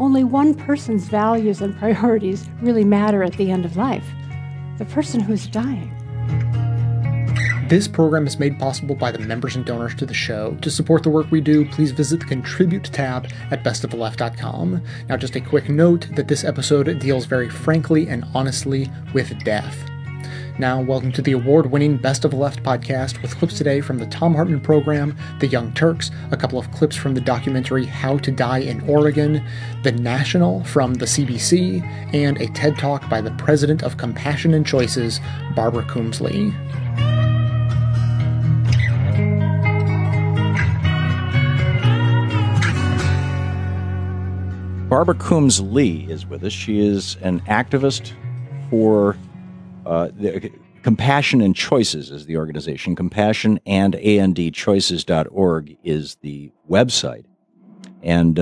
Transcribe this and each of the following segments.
only one person's values and priorities really matter at the end of life: the person who's dying. This program is made possible by the members and donors to the show. To support the work we do, please visit the Contribute tab at bestoftheleft.com. Now, just a quick note that this episode deals very frankly and honestly with death. Now, welcome to the award-winning Best of the Left podcast with clips today from the Thom Hartmann program, The Young Turks, a couple of clips from the documentary How to Die in Oregon, The National from the CBC, and a TED Talk by the president of Compassion and Choices, Barbara Coombs-Lee. Barbara Coombs-Lee is with us. She is an activist for the Compassion and Choices is the organization. Compassion and andchoices.org is the website. And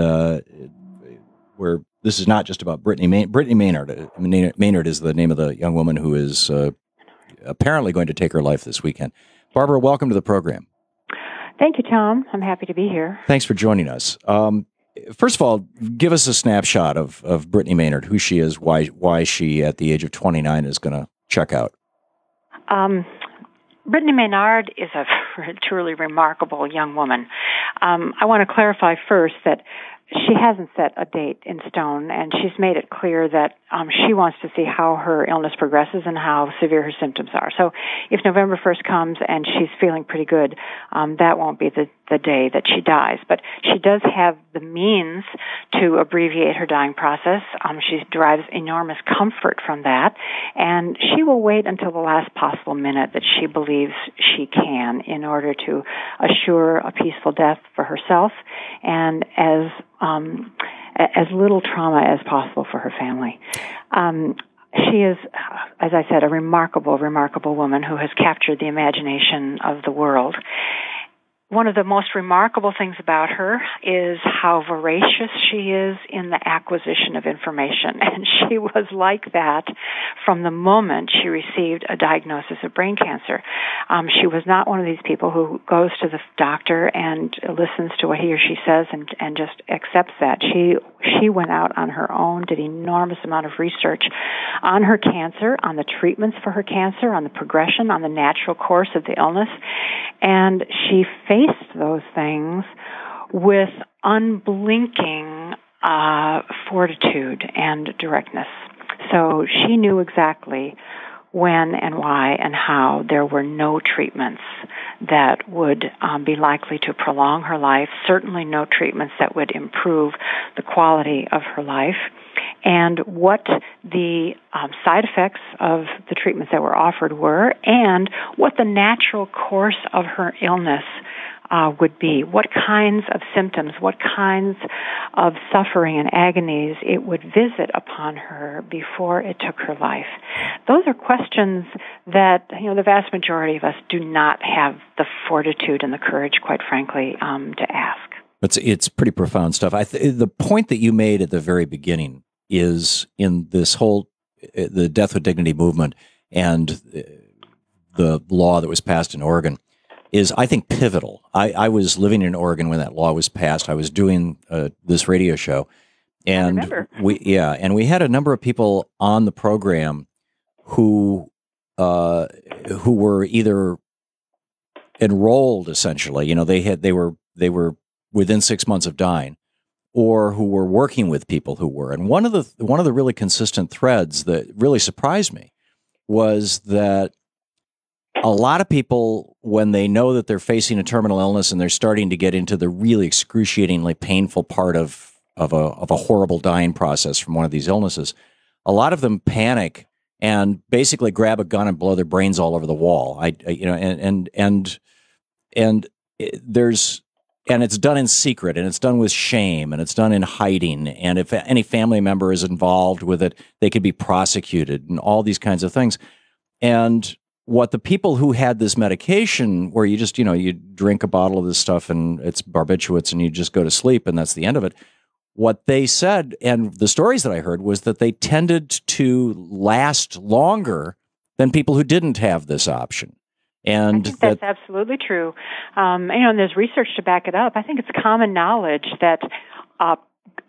where this is not just about Brittany Maynard. Maynard is the name of the young woman who is apparently going to take her life this weekend. Barbara, welcome to the program. Thank you, Tom. I'm happy to be here. Thanks for joining us. First of all, give us a snapshot of Brittany Maynard, who she is, why she, at the age of 29, is going to check out. Brittany Maynard is a truly remarkable young woman. I want to clarify first that she hasn't set a date in stone, and she's made it clear that she wants to see how her illness progresses and how severe her symptoms are. So if November 1st comes and she's feeling pretty good, that won't be the day that she dies. But she does have the means to abbreviate her dying process. She derives enormous comfort from that, and she will wait until the last possible minute that she believes she can in order to assure a peaceful death for herself and as little trauma as possible for her family. She is, as I said, a remarkable woman who has captured the imagination of the world. One of the most remarkable things about her is how voracious she is in the acquisition of information. And she was like that from the moment she received a diagnosis of brain cancer. She was not one of these people who goes to the doctor and listens to what he or she says and just accepts that. She went out on her own, did enormous amount of research on her cancer, on the treatments for her cancer, on the progression, on the natural course of the illness. And she faced those things with unblinking fortitude and directness. So she knew exactly when and why and how there were no treatments that would be likely to prolong her life, certainly no treatments that would improve the quality of her life, and what the side effects of the treatments that were offered were, and what the natural course of her illness would be, what kinds of symptoms, what kinds of suffering and agonies it would visit upon her before it took her life. Those are questions that, the vast majority of us do not have the fortitude and the courage, quite frankly, to ask. It's pretty profound stuff. The point that you made at the very beginning is in this whole, the Death with Dignity movement and the law that was passed in Oregon is, I think, pivotal. I was living in Oregon when that law was passed. I was doing this radio show, and we had a number of people on the program who were either enrolled, essentially, they were within 6 months of dying, or who were working with people who were. And one of the really consistent threads that really surprised me was that a lot of people, when they know that they're facing a terminal illness and they're starting to get into the really excruciatingly painful part of a horrible dying process from one of these illnesses, a lot of them panic and basically grab a gun and blow their brains all over the wall. And it's done in secret, and it's done with shame, and it's done in hiding. And if any family member is involved with it, they could be prosecuted and all these kinds of things. And what the people who had this medication, where you just, you drink a bottle of this stuff and it's barbiturates and you just go to sleep and that's the end of it. What they said, and the stories that I heard, was that they tended to last longer than people who didn't have this option. And I think that's absolutely true. And there's research to back it up. I think it's common knowledge that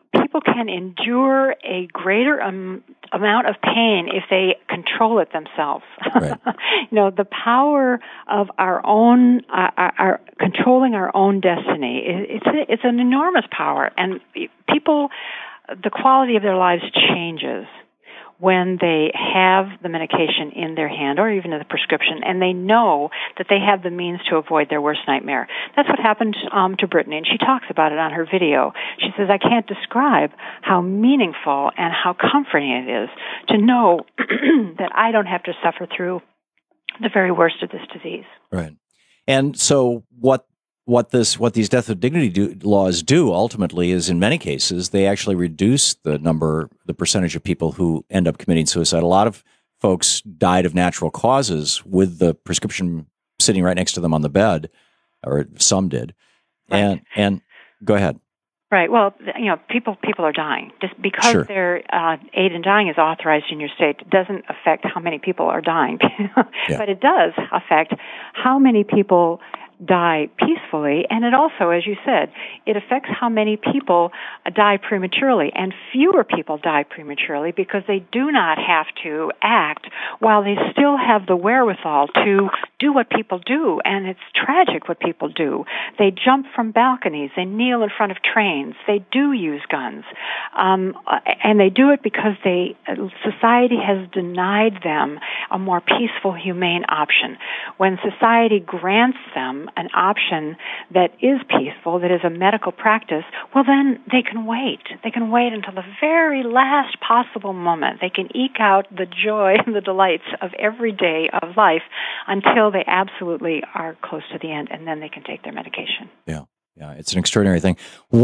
people can endure a greater amount of pain if they control it themselves. Right. The power of our own, our controlling our own destiny, it's an enormous power, and people, the quality of their lives changes when they have the medication in their hand or even the prescription, and they know that they have the means to avoid their worst nightmare. That's what happened to Brittany, and she talks about it on her video. She says, I can't describe how meaningful and how comforting it is to know that I don't have to suffer through the very worst of this disease. Right. And so what these death with dignity laws do ultimately is, in many cases, they actually reduce the percentage of people who end up committing suicide. A lot of folks died of natural causes with the prescription sitting right next to them on the bed, or some did. Right. And go ahead. Right. Well, people are dying. Just because Sure. their aid in dying is authorized in your state doesn't affect how many people are dying. Yeah. But it does affect how many people die peacefully, and it also, as you said, it affects how many people die prematurely, and fewer people die prematurely because they do not have to act while they still have the wherewithal to do what people do, and it's tragic what people do. They jump from balconies, they kneel in front of trains, they do use guns, and they do it because society has denied them a more peaceful, humane option. When society grants them an option that is peaceful, that is a medical practice, well, then they can wait. They can wait until the very last possible moment. They can eke out the joy and the delights of every day of life until they absolutely are close to the end, and then they can take their medication. Yeah, it's an extraordinary thing.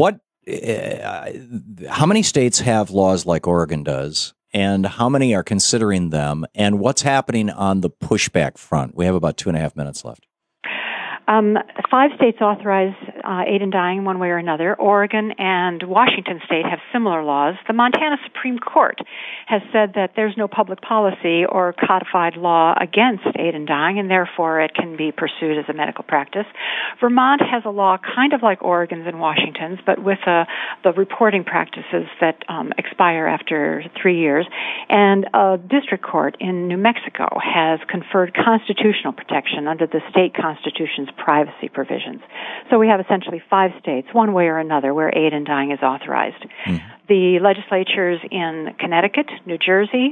How many states have laws like Oregon does, and how many are considering them, and what's happening on the pushback front? We have about 2.5 minutes left. 5 states authorize aid in dying one way or another. Oregon and Washington State have similar laws. The Montana Supreme Court has said that there's no public policy or codified law against aid in dying, and therefore it can be pursued as a medical practice. Vermont has a law kind of like Oregon's and Washington's, but with the reporting practices that expire after 3 years. And a district court in New Mexico has conferred constitutional protection under the state constitution's privacy provisions. So we have essentially 5 states, one way or another, where aid in dying is authorized. Mm-hmm. The legislatures in Connecticut, New Jersey,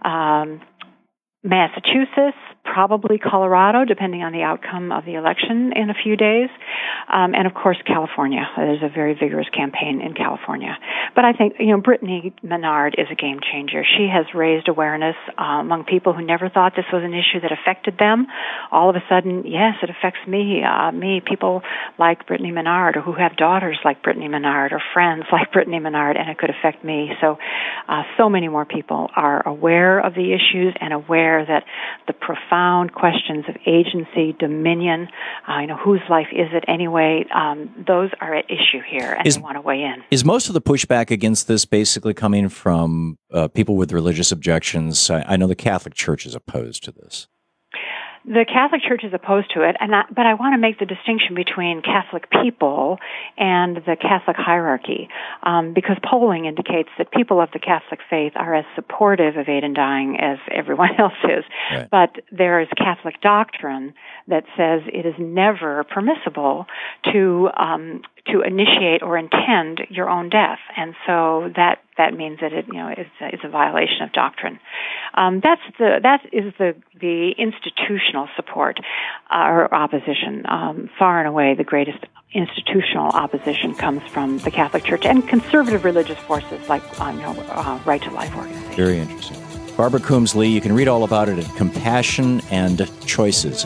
Massachusetts, probably Colorado, depending on the outcome of the election in a few days, and of course California. There's a very vigorous campaign in California. But I think, Brittany Menard is a game changer. She has raised awareness among people who never thought this was an issue that affected them. All of a sudden, yes, it affects me. People like Brittany Menard, or who have daughters like Brittany Menard, or friends like Brittany Menard, and it could affect me. So many more people are aware of the issues and aware that the profound questions of agency, dominion, whose life is it anyway, those are at issue here, and they want to weigh in. Is most of the pushback against this basically coming from people with religious objections? I know the Catholic Church is opposed to this. The Catholic Church is opposed to it, but I want to make the distinction between Catholic people and the Catholic hierarchy, because polling indicates that people of the Catholic faith are as supportive of aid in dying as everyone else is. Right. But there is Catholic doctrine that says it is never permissible to initiate or intend your own death, and so that means that it is a violation of doctrine. That is the institutional support or opposition. Far and away, the greatest institutional opposition comes from the Catholic Church and conservative religious forces like Right to Life organization. Very interesting. Barbara Coombs Lee, you can read all about it at Compassion and Choices,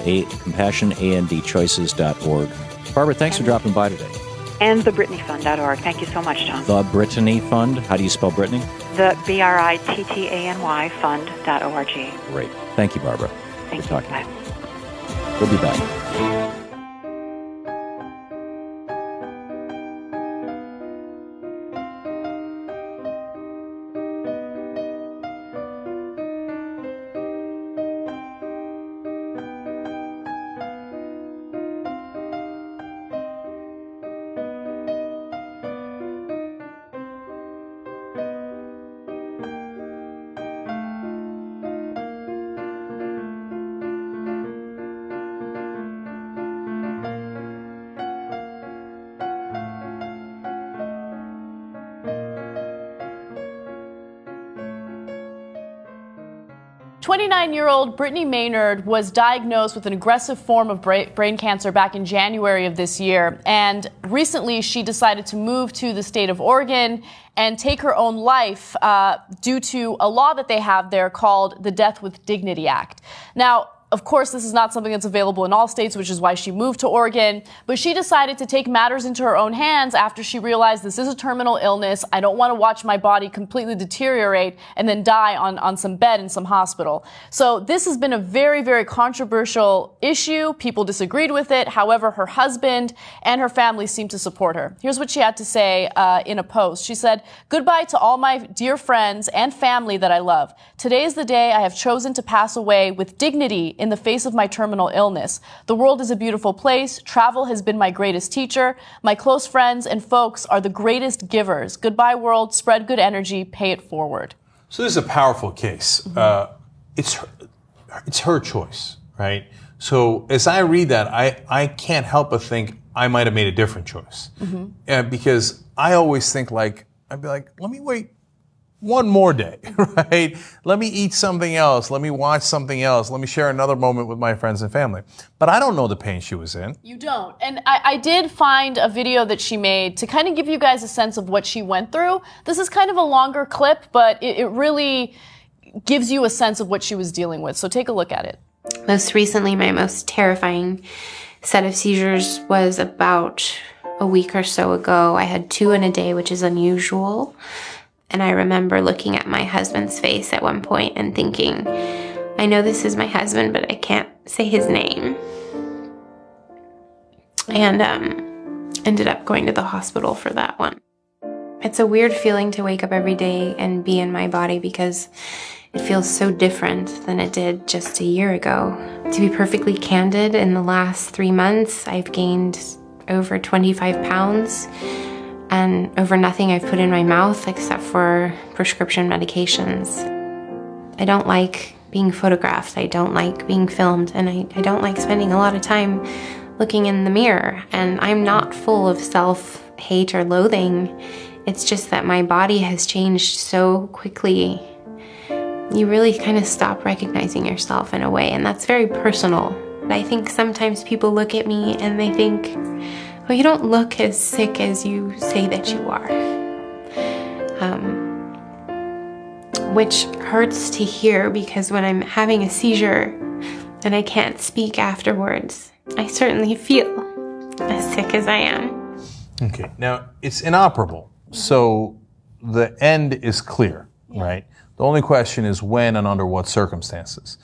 CompassionandChoices.org. Barbara, thanks for dropping by today. And thebrittanyfund.org. Thank you so much, Tom. The Brittany Fund. How do you spell Brittany? The BRITTANY fund.org. Great. Thank you, Barbara. Thank you. Talking. Bye. We'll be back. 29-year-old Brittany Maynard was diagnosed with an aggressive form of brain cancer back in January of this year. And recently she decided to move to the state of Oregon and take her own life due to a law that they have there called the Death with Dignity Act. Now, of course, this is not something that's available in all states, which is why she moved to Oregon. But she decided to take matters into her own hands after she realized this is a terminal illness. I don't want to watch my body completely deteriorate and then die on some bed in some hospital. So this has been a very, very controversial issue. People disagreed with it. However, her husband and her family seem to support her. Here's what she had to say in a post. She said, "Goodbye to all my dear friends and family that I love. Today is the day I have chosen to pass away with dignity in the face of my terminal illness. The world is a beautiful place. Travel has been my greatest teacher. My close friends and folks are the greatest givers. Goodbye, world. Spread good energy. Pay it forward." So this is a powerful case. It's her choice, right? So as I read that, I can't help but think I might have made a different choice. Because I always think I'd be like, let me wait one more day, right? Let me eat something else. Let me watch something else. Let me share another moment with my friends and family. But I don't know the pain she was in. You don't. And I did find a video that she made to kind of give you guys a sense of what she went through. This is kind of a longer clip, but it really gives you a sense of what she was dealing with. So take a look at it. Most recently, my most terrifying set of seizures was about a week or so ago. I had 2 in a day, which is unusual. And I remember looking at my husband's face at one point and thinking, I know this is my husband, but I can't say his name. And ended up going to the hospital for that one. It's a weird feeling to wake up every day and be in my body because it feels so different than it did just a year ago. To be perfectly candid, in the last 3 months, I've gained over 25 pounds. And over nothing I've put in my mouth except for prescription medications. I don't like being photographed. I don't like being filmed. And I don't like spending a lot of time looking in the mirror. And I'm not full of self-hate or loathing. It's just that my body has changed so quickly. You really kind of stop recognizing yourself in a way. And that's very personal. But I think sometimes people look at me and they think, well, you don't look as sick as you say that you are. Which hurts to hear because when I'm having a seizure and I can't speak afterwards, I certainly feel as sick as I am. Okay, now it's inoperable, so the end is clear, right? The only question is when and under what circumstances.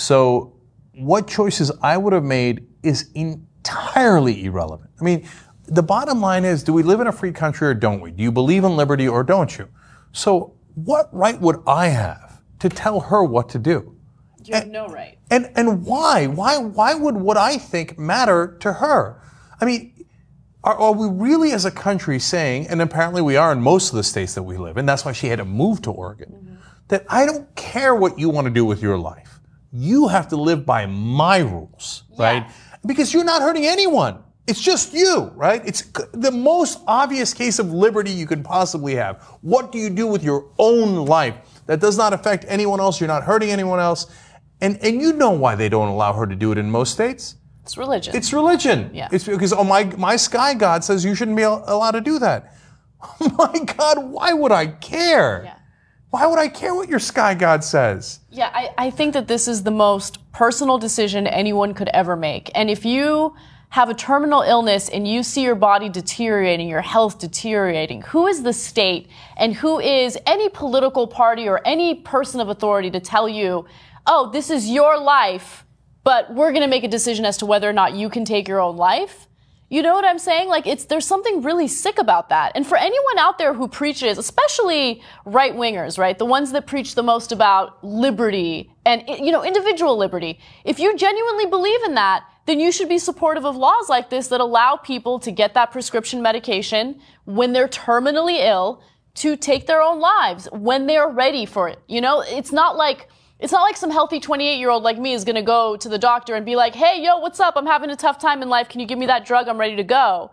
So what choices I would have made is entirely irrelevant. I mean, the bottom line is, do we live in a free country or don't we? Do you believe in liberty or don't you? So what right would I have to tell her what to do? You have no right. And why? Why would what I think matter to her? I mean, are we really as a country saying, and apparently we are in most of the states that we live in, that's why she had to move to Oregon, that I don't care what you want to do with your life. You have to live by my rules, right? Because you're not hurting anyone. It's just you, right? It's the most obvious case of liberty you could possibly have. What do you do with your own life that does not affect anyone else? You're not hurting anyone else. And you know why they don't allow her to do it in most states? It's religion. It's religion. Yeah. It's because, my sky god says you shouldn't be allowed to do that. Oh my God, why would I care? Yeah. Why would I care what your sky god says? Yeah, I think that this is the most personal decision anyone could ever make. And if you have a terminal illness and you see your body deteriorating, your health deteriorating, who is the state and who is any political party or any person of authority to tell you, oh, this is your life, but we're going to make a decision as to whether or not you can take your own life? You know what I'm saying? There's something really sick about that. And for anyone out there who preaches, especially right-wingers, right? The ones that preach the most about liberty and, individual liberty. If you genuinely believe in that, then you should be supportive of laws like this that allow people to get that prescription medication when they're terminally ill to take their own lives when they're ready for it. It's not like some healthy 28-year-old like me is going to go to the doctor and be like, hey, yo, what's up? I'm having a tough time in life. Can you give me that drug? I'm ready to go.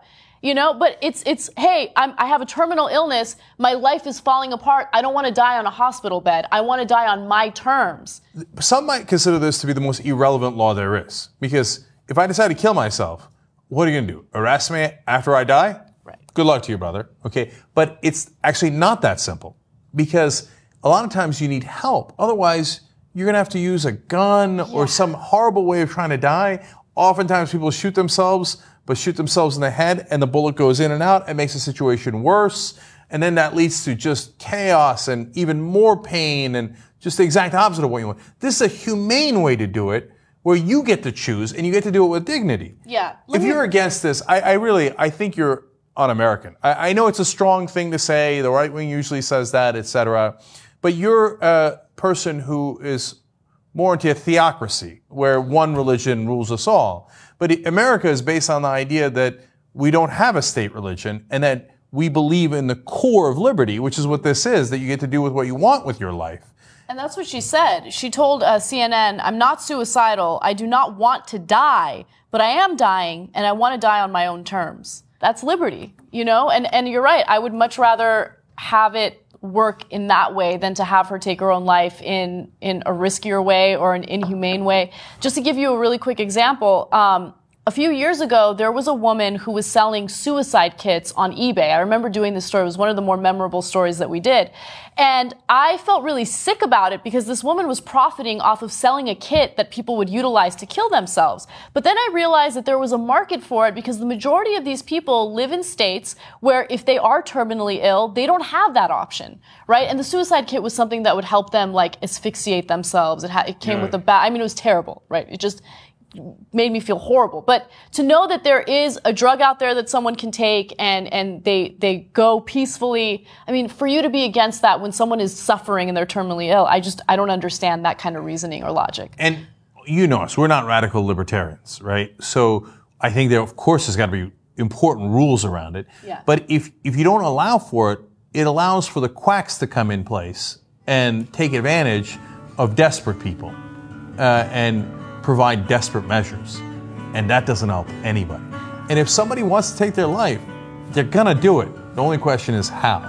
But it's hey, I have a terminal illness. My life is falling apart. I don't want to die on a hospital bed. I want to die on my terms. Some might consider this to be the most irrelevant law there is. Because if I decide to kill myself, what are you going to do? Arrest me after I die? Right. Good luck to you, brother. Okay. But it's actually not that simple. Because a lot of times you need help. Otherwise, you're going to have to use a gun or some horrible way of trying to die. Oftentimes people shoot themselves in the head and the bullet goes in and out and makes the situation worse. And then that leads to just chaos and even more pain and just the exact opposite of what you want. This is a humane way to do it where you get to choose and you get to do it with dignity. Yeah. If you're against this, I think you're un-American. I know it's a strong thing to say. The right wing usually says that, etc. But you're a person who is more into a theocracy where one religion rules us all. But America is based on the idea that we don't have a state religion and that we believe in the core of liberty, which is what this is, that you get to do with what you want with your life. And that's what she said. She told CNN, I'm not suicidal. I do not want to die, but I am dying and I want to die on my own terms. That's liberty, And you're right. I would much rather have it work in that way than to have her take her own life in a riskier way or an inhumane way. Just to give you a really quick example, a few years ago, there was a woman who was selling suicide kits on eBay. I remember doing this story. It was one of the more memorable stories that we did. And I felt really sick about it because this woman was profiting off of selling a kit that people would utilize to kill themselves. But then I realized that there was a market for it because the majority of these people live in states where if they are terminally ill, they don't have that option, right? And the suicide kit was something that would help them like asphyxiate themselves. It came with it was terrible, right? It just made me feel horrible. But to know that there is a drug out there that someone can take and they go peacefully, for you to be against that when someone is suffering and they're terminally ill, I don't understand that kind of reasoning or logic. And you know us, we're not radical libertarians, right? So I think there, of course, there's got to be important rules around it. Yeah. But if you don't allow for it, it allows for the quacks to come in place and take advantage of desperate people and provide desperate measures. And that doesn't help anybody. And if somebody wants to take their life, they're gonna do it. The only question is how.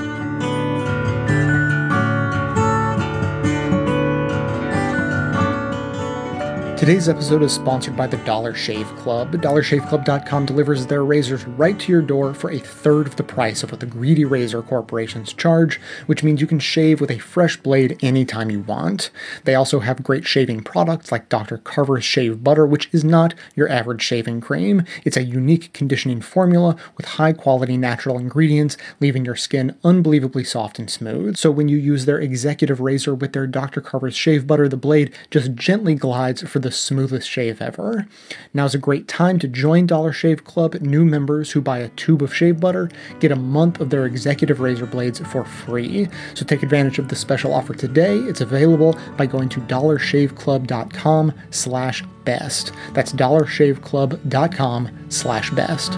Today's episode is sponsored by the Dollar Shave Club. DollarShaveClub.com delivers their razors right to your door for a third of the price of what the greedy razor corporations charge, which means you can shave with a fresh blade anytime you want. They also have great shaving products like Dr. Carver's Shave Butter, which is not your average shaving cream. It's a unique conditioning formula with high-quality natural ingredients, leaving your skin unbelievably soft and smooth. So when you use their executive razor with their Dr. Carver's Shave Butter, the blade just gently glides for the smoothest shave ever. Now's a great time to join Dollar Shave Club. New members who buy a tube of shave butter get a month of their executive razor blades for free. So take advantage of the special offer today. It's available by going to dollarshaveclub.com/best. That's dollarshaveclub.com/best.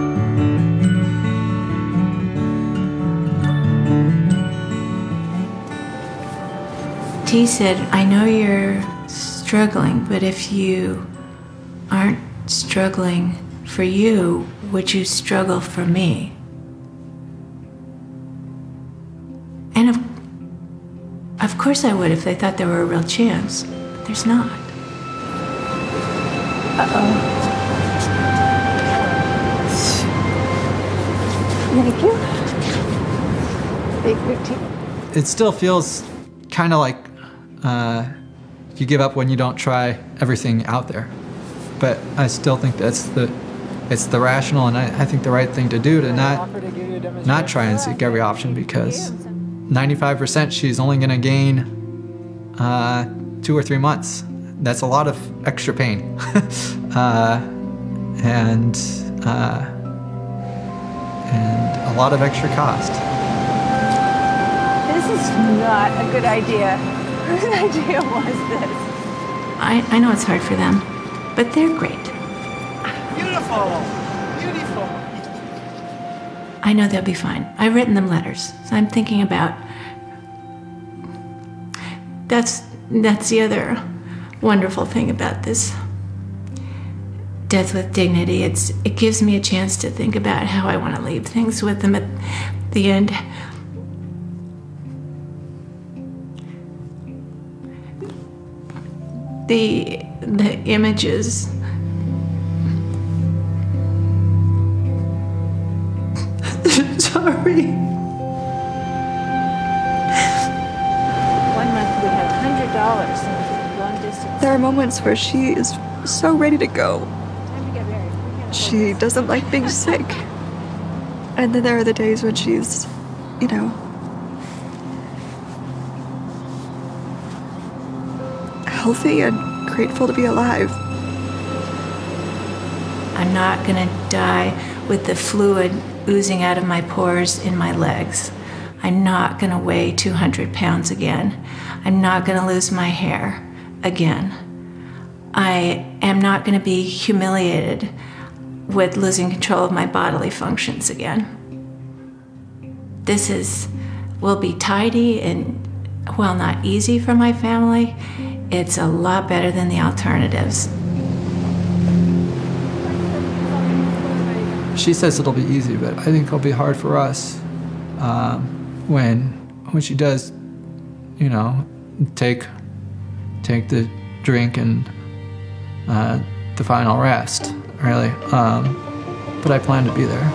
T said, I know you're struggling, but if you aren't struggling for you, would you struggle for me? And of course I would if they thought there were a real chance, but there's not. Thank you. Big 15. It still feels kind of like you give up when you don't try everything out there. But I still think it's the rational and I think the right thing to do to not try and seek every option, because 95% she's only going to gain 2 or 3 months. That's a lot of extra pain. and a lot of extra cost. This is not a good idea. Whose idea was this? I know it's hard for them, but they're great. Beautiful. Beautiful. I know they'll be fine. I've written them letters, so I'm thinking about... That's the other wonderful thing about this. Death with Dignity, it gives me a chance to think about how I want to leave things with them at the end. The images. Sorry. 1 month we had $100 in long distance. There are moments where she is so ready to go. Time to get married. She doesn't like being sick. And then there are the days when she's, healthy and grateful to be alive. I'm not gonna die with the fluid oozing out of my pores in my legs. I'm not gonna weigh 200 pounds again. I'm not gonna lose my hair again. I am not gonna be humiliated with losing control of my bodily functions again. This will be tidy and, while not easy for my family, it's a lot better than the alternatives. She says it'll be easy, but I think it'll be hard for us when she does, take the drink and the final rest, really. But I plan to be there.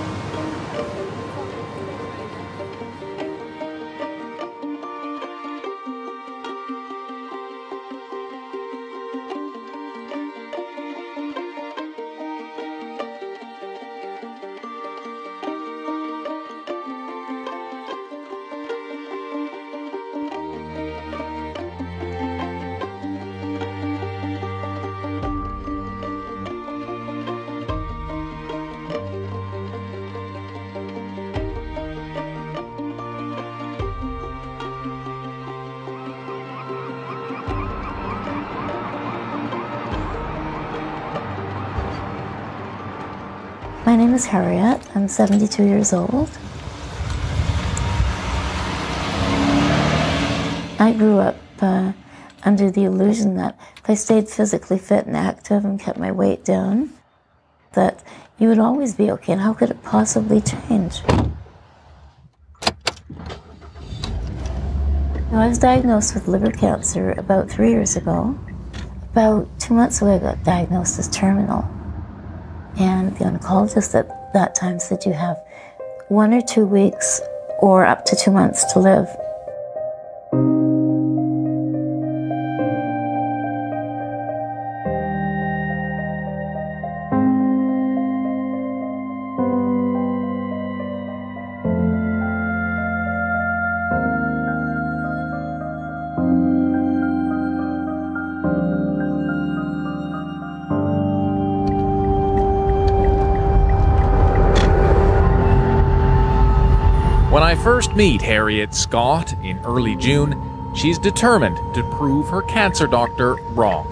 My name is Harriet. I'm 72 years old. I grew up under the illusion that if I stayed physically fit and active and kept my weight down, that you would always be okay, and how could it possibly change? Now, I was diagnosed with liver cancer about 3 years ago. About 2 months ago, I got diagnosed as terminal. And the oncologist at that time said you have 1 or 2 weeks or up to 2 months to live. When I first meet Harriet Scott in early June, she's determined to prove her cancer doctor wrong.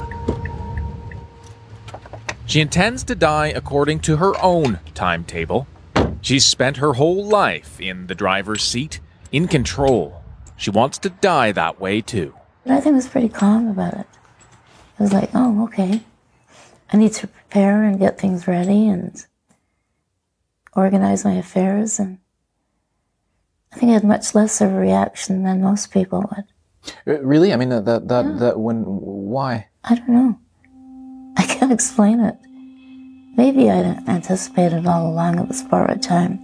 She intends to die according to her own timetable. She's spent her whole life in the driver's seat, in control. She wants to die that way too. I think I was pretty calm about it. I was like, oh, okay. I need to prepare and get things ready and organize my affairs, and I think I had much less of a reaction than most people would. Really? I mean, why? I don't know. I can't explain it. Maybe I anticipated all along it was borrowed time.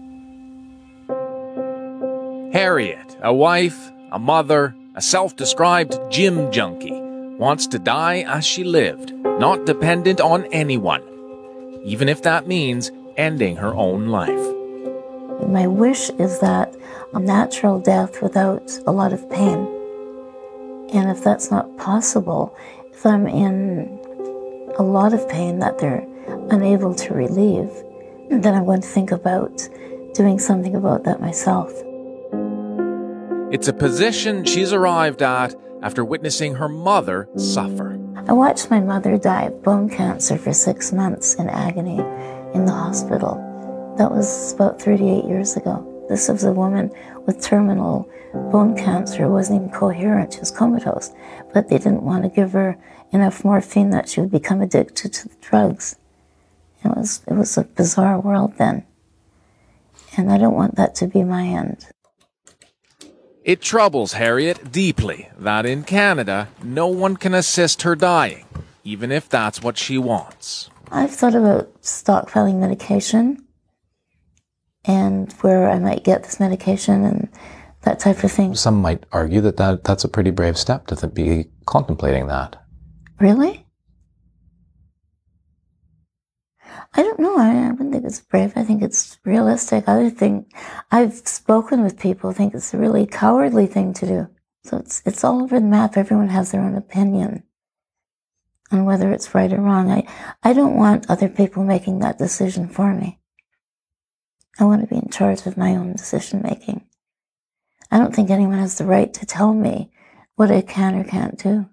Harriet, a wife, a mother, a self-described gym junkie, wants to die as she lived, not dependent on anyone, even if that means ending her own life. My wish is that a natural death without a lot of pain. And if that's not possible, if I'm in a lot of pain that they're unable to relieve, then I'm going to think about doing something about that myself. It's a position she's arrived at after witnessing her mother suffer. I watched my mother die of bone cancer for 6 months in agony in the hospital. That was about 38 years ago. This was a woman with terminal bone cancer, wasn't even coherent, she was comatose, but they didn't want to give her enough morphine that she would become addicted to the drugs. It was a bizarre world then. And I don't want that to be my end. It troubles Harriet deeply that in Canada, no one can assist her dying, even if that's what she wants. I've thought about stockpiling medication and where I might get this medication and that type of thing. Some might argue that that's a pretty brave step to be contemplating that. Really? I don't know. I wouldn't think it's brave. I think it's realistic. I've spoken with people who think it's a really cowardly thing to do. So it's all over the map. Everyone has their own opinion on whether it's right or wrong. I don't want other people making that decision for me. I want to be in charge of my own decision making. I don't think anyone has the right to tell me what I can or can't do.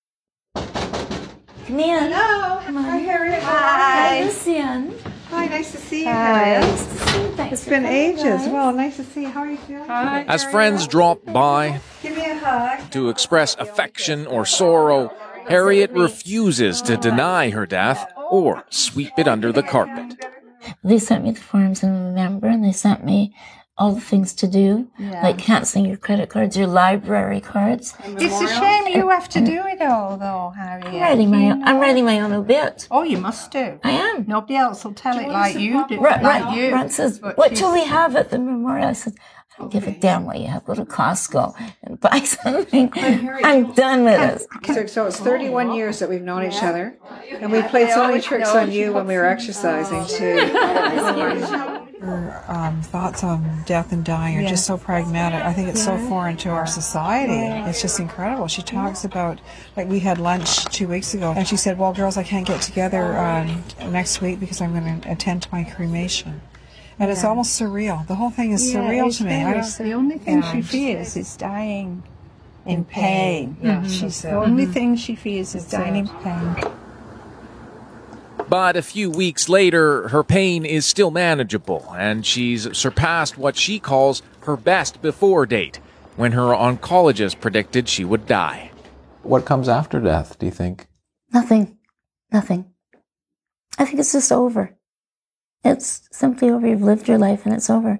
Come in. Hello. Hi, Harriet. Hi. Lucian. Hi, nice to see you, Hi. Harriet. Nice to see you. It's been ages. Well, nice to see you. How are you feeling? Hi. As friends drop by Give me a hug. to express affection or sorrow, Harriet refuses to deny her death or sweep it under the carpet. They sent me the forms in November, and they sent me all the things to do, like canceling your credit cards, your library cards. It's a shame you have to do it all, though, Harriet. I'm writing my own obit. Oh, you must do. I am. Nobody else will tell it like you do. Ron says, what shall we have at the memorial? I said, I don't give a damn what you have. Go to Costco and buy something. I'm done with it. So it's 31 years that we've known each other, and we played so many tricks on you when we were exercising, too. Her thoughts on death and dying are just so pragmatic. I think it's so foreign to our society. It's just incredible. She talks about, like, we had lunch 2 weeks ago, and she said, well, girls, I can't get together next week because I'm going to attend to my cremation. And it's almost surreal. The whole thing is surreal to me. The only thing she fears is dying in pain. She's the only thing she fears is dying in pain. But a few weeks later, her pain is still manageable, and she's surpassed what she calls her best before date, when her oncologist predicted she would die. What comes after death, do you think? Nothing. Nothing. I think it's just over. It's simply over. You've lived your life and it's over.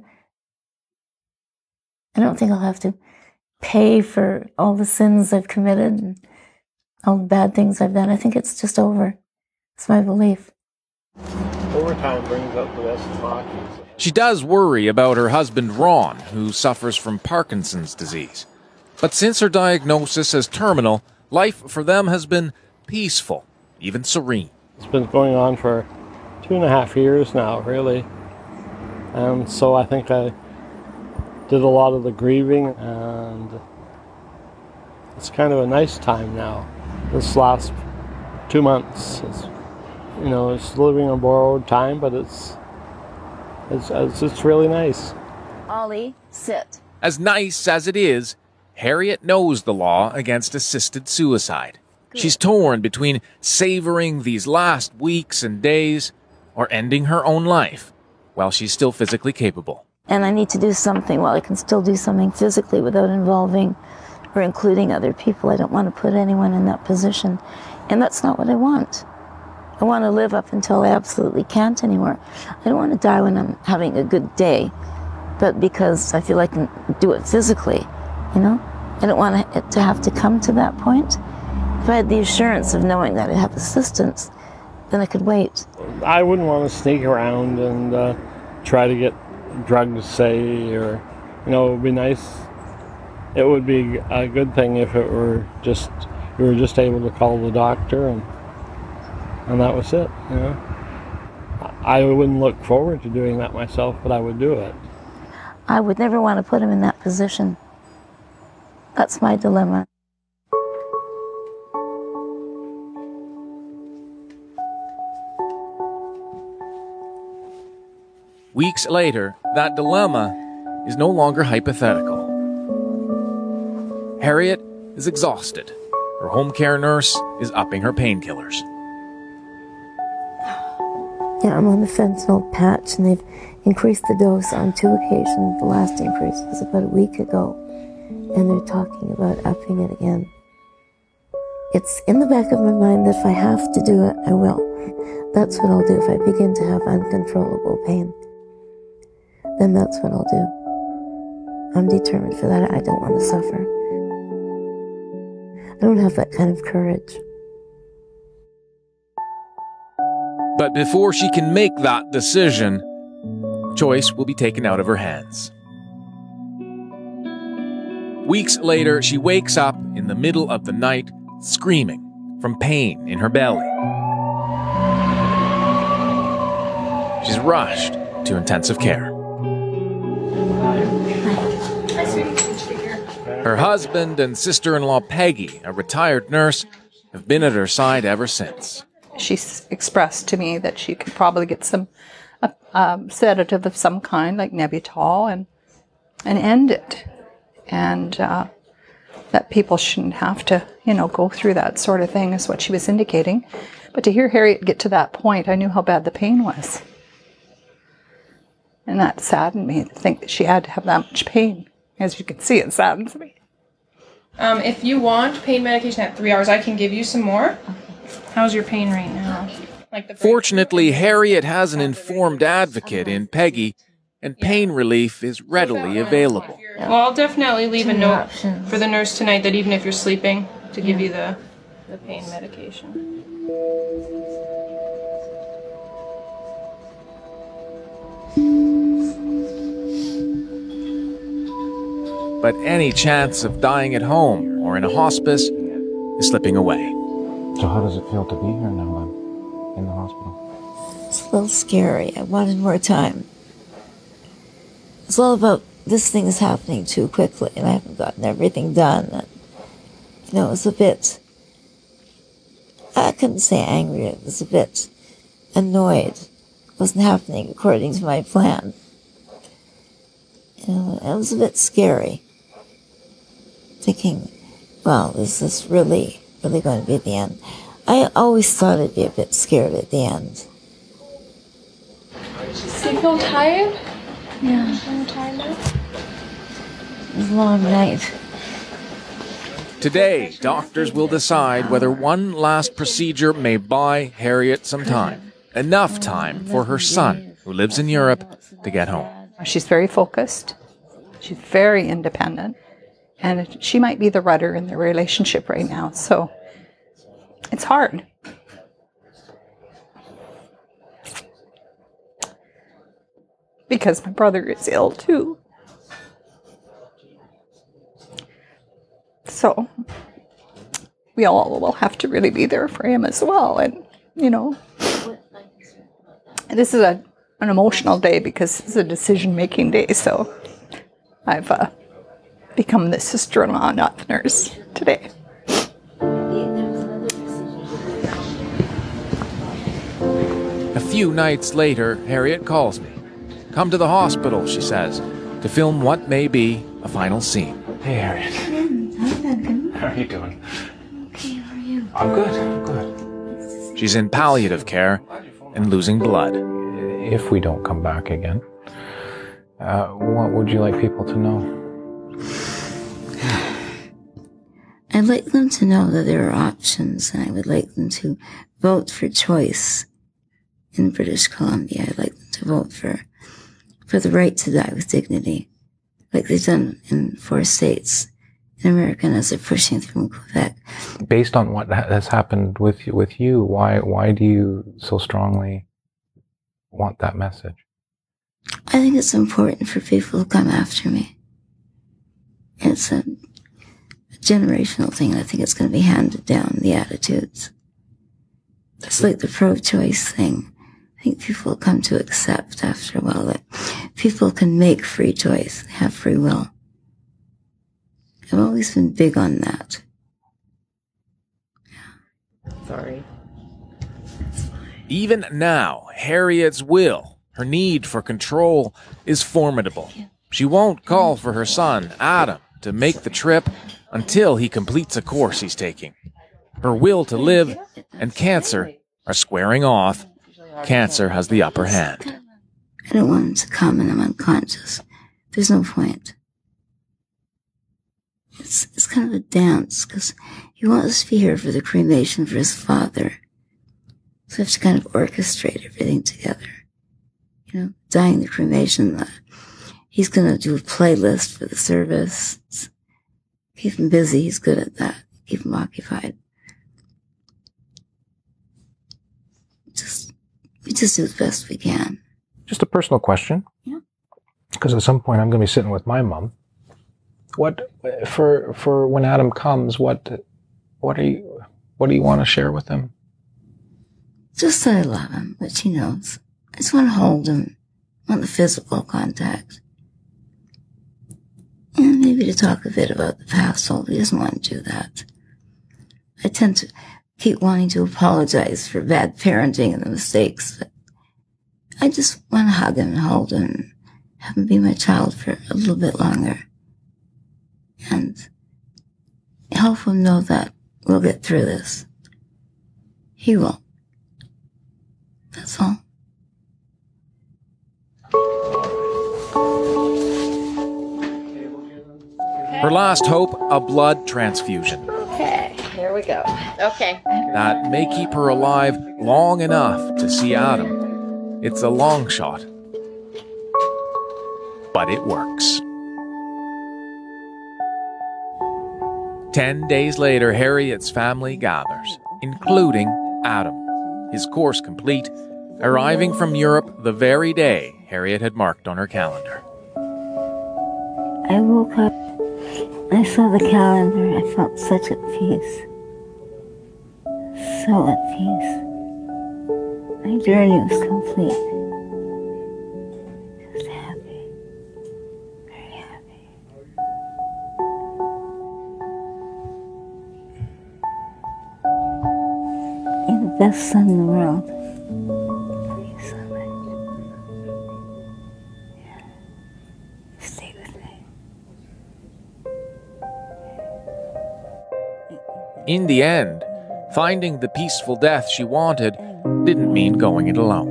I don't think I'll have to pay for all the sins I've committed and all the bad things I've done. I think it's just over. It's my belief. Overtime brings up the best of hockey. She does worry about her husband, Ron, who suffers from Parkinson's disease. But since her diagnosis as terminal, life for them has been peaceful, even serene. It's been going on for 2.5 years now, really. And so I think I did a lot of the grieving, and it's kind of a nice time now. This last 2 months, it's living on borrowed time, but it's really nice. Ollie, sit. As nice as it is, Harriet knows the law against assisted suicide. Good. She's torn between savoring these last weeks and days or ending her own life while she's still physically capable. And I need to do something while I can still do something physically without involving or including other people. I don't want to put anyone in that position. And that's not what I want. I want to live up until I absolutely can't anymore. I don't want to die when I'm having a good day, but because I feel I can do it physically, I don't want it to have to come to that point. If I had the assurance of knowing that I have assistance, then I could wait. I wouldn't want to sneak around and try to get drugs, say, or, it would be nice. It would be a good thing if it were just, you were just able to call the doctor and that was it, I wouldn't look forward to doing that myself, but I would do it. I would never want to put him in that position. That's my dilemma. Weeks later, that dilemma is no longer hypothetical. Harriet is exhausted. Her home care nurse is upping her painkillers. Yeah, I'm on the fentanyl patch, and they've increased the dose on 2 occasions. The last increase was about a week ago, and they're talking about upping it again. it's in the back of my mind that if I have to do it, I will. That's what I'll do. If I begin to have uncontrollable pain, then that's what I'll do. I'm determined for that. I don't want to suffer. I don't have that kind of courage. But before she can make that decision, choice will be taken out of her hands. Weeks later, she wakes up in the middle of the night, screaming from pain in her belly. She's rushed to intensive care. Her husband and sister-in-law Peggy, a retired nurse, have been at her side ever since. She's expressed to me that she could probably get some sedative of some kind, like Nebutol, and end it. And that people shouldn't have to, go through that sort of thing, is what she was indicating. But to hear Harriet get to that point, I knew how bad the pain was. And that saddened me to think that she had to have that much pain. As you can see, it saddens me. If you want pain medication at 3 hours, I can give you some more. How's your pain right now? Fortunately, Harriet has an informed advocate in Peggy, and pain relief is readily available. Well, I'll definitely leave a note for the nurse tonight that even if you're sleeping, to give you the pain medication. But any chance of dying at home or in a hospice is slipping away. So how does it feel to be here now then, in the hospital? It's a little scary. I wanted more time. It's all about this thing is happening too quickly, and I haven't gotten everything done. And, it was a bit, I couldn't say angry, it was a bit annoyed. It wasn't happening according to my plan. It was a bit scary. Thinking, well, is this really going to be the end? I always thought I'd be a bit scared at the end. So you feel tired? Yeah. I'm tired now. It was a long night. Today, doctors will decide whether one last procedure may buy Harriet some time. Enough time for her son, who lives in Europe, to get home. She's very focused. She's very independent. And she might be the rudder in their relationship right now. So it's hard. Because my brother is ill too. So we all will have to really be there for him as well. And, this is an emotional day because it's a decision-making day. So I've become the sister-in-law, not the nurse, today. A few nights later, Harriet calls me. Come to the hospital, she says, to film what may be a final scene. Hey, Harriet. How are you doing? Okay, how are you? I'm good. She's in palliative care and losing blood. If we don't come back again, what would you like people to know? I'd like them to know that there are options, and I would like them to vote for choice in British Columbia. I'd like them to vote for the right to die with dignity, like they've done in 4 states in America as they're pushing through in Quebec. Based on what has happened with you, why do you so strongly want that message? I think it's important for people to come after me. It's a generational thing. I think it's going to be handed down, the attitudes. It's like the pro-choice thing. I think people will come to accept after a while that people can make free choice, they have free will. I've always been big on that. Sorry. Even now, Harriet's will, her need for control, is formidable. She won't call for her son, Adam, to make the trip until he completes a course he's taking. Her will to live and cancer are squaring off. Cancer has the upper hand. I don't want him to come and I'm unconscious. There's no point. it's kind of a dance, because he wants to be here for the cremation for his father. So we have to kind of orchestrate everything together. You know, dying, the cremation. He's going to do a playlist for the service. Keep him busy. He's good at that. Keep him occupied. We just do the best we can. Just a personal question. Yeah. Because at some point I'm going to be sitting with my mom. What for when Adam comes? What do you want to share with him? Just that I love him, which he knows. I just want to hold him. I want the physical contact. And maybe to talk a bit about the past, although he doesn't want to do that. I tend to keep wanting to apologize for bad parenting and the mistakes, but I just want to hug him and hold him and have him be my child for a little bit longer. And help him know that we'll get through this. He will. That's all. Her last hope, a blood transfusion. Okay, here we go. Okay. That may keep her alive long enough to see Adam. It's a long shot, but it works. 10 days later, Harriet's family gathers, including Adam, his course complete, arriving from Europe the very day Harriet had marked on her calendar. I woke up, I saw the calendar, I felt such at peace. So at peace. My journey was complete. Just happy. Very happy. You're the best son in the world. Love you so much. Yeah. Stay with me. In the end, finding the peaceful death she wanted didn't mean going it alone.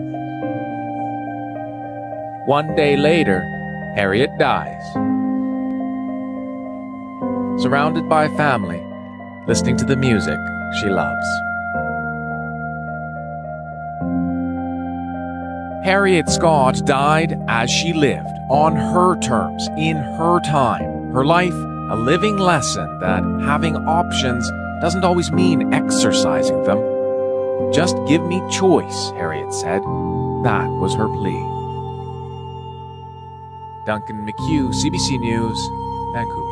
One day later, Harriet dies. Surrounded by family, listening to the music she loves. Harriet Scott died as she lived, on her terms, in her time. Her life, a living lesson that having options doesn't always mean exercising them. Just give me choice, Harriet said. That was her plea. Duncan McHugh, CBC News, Vancouver.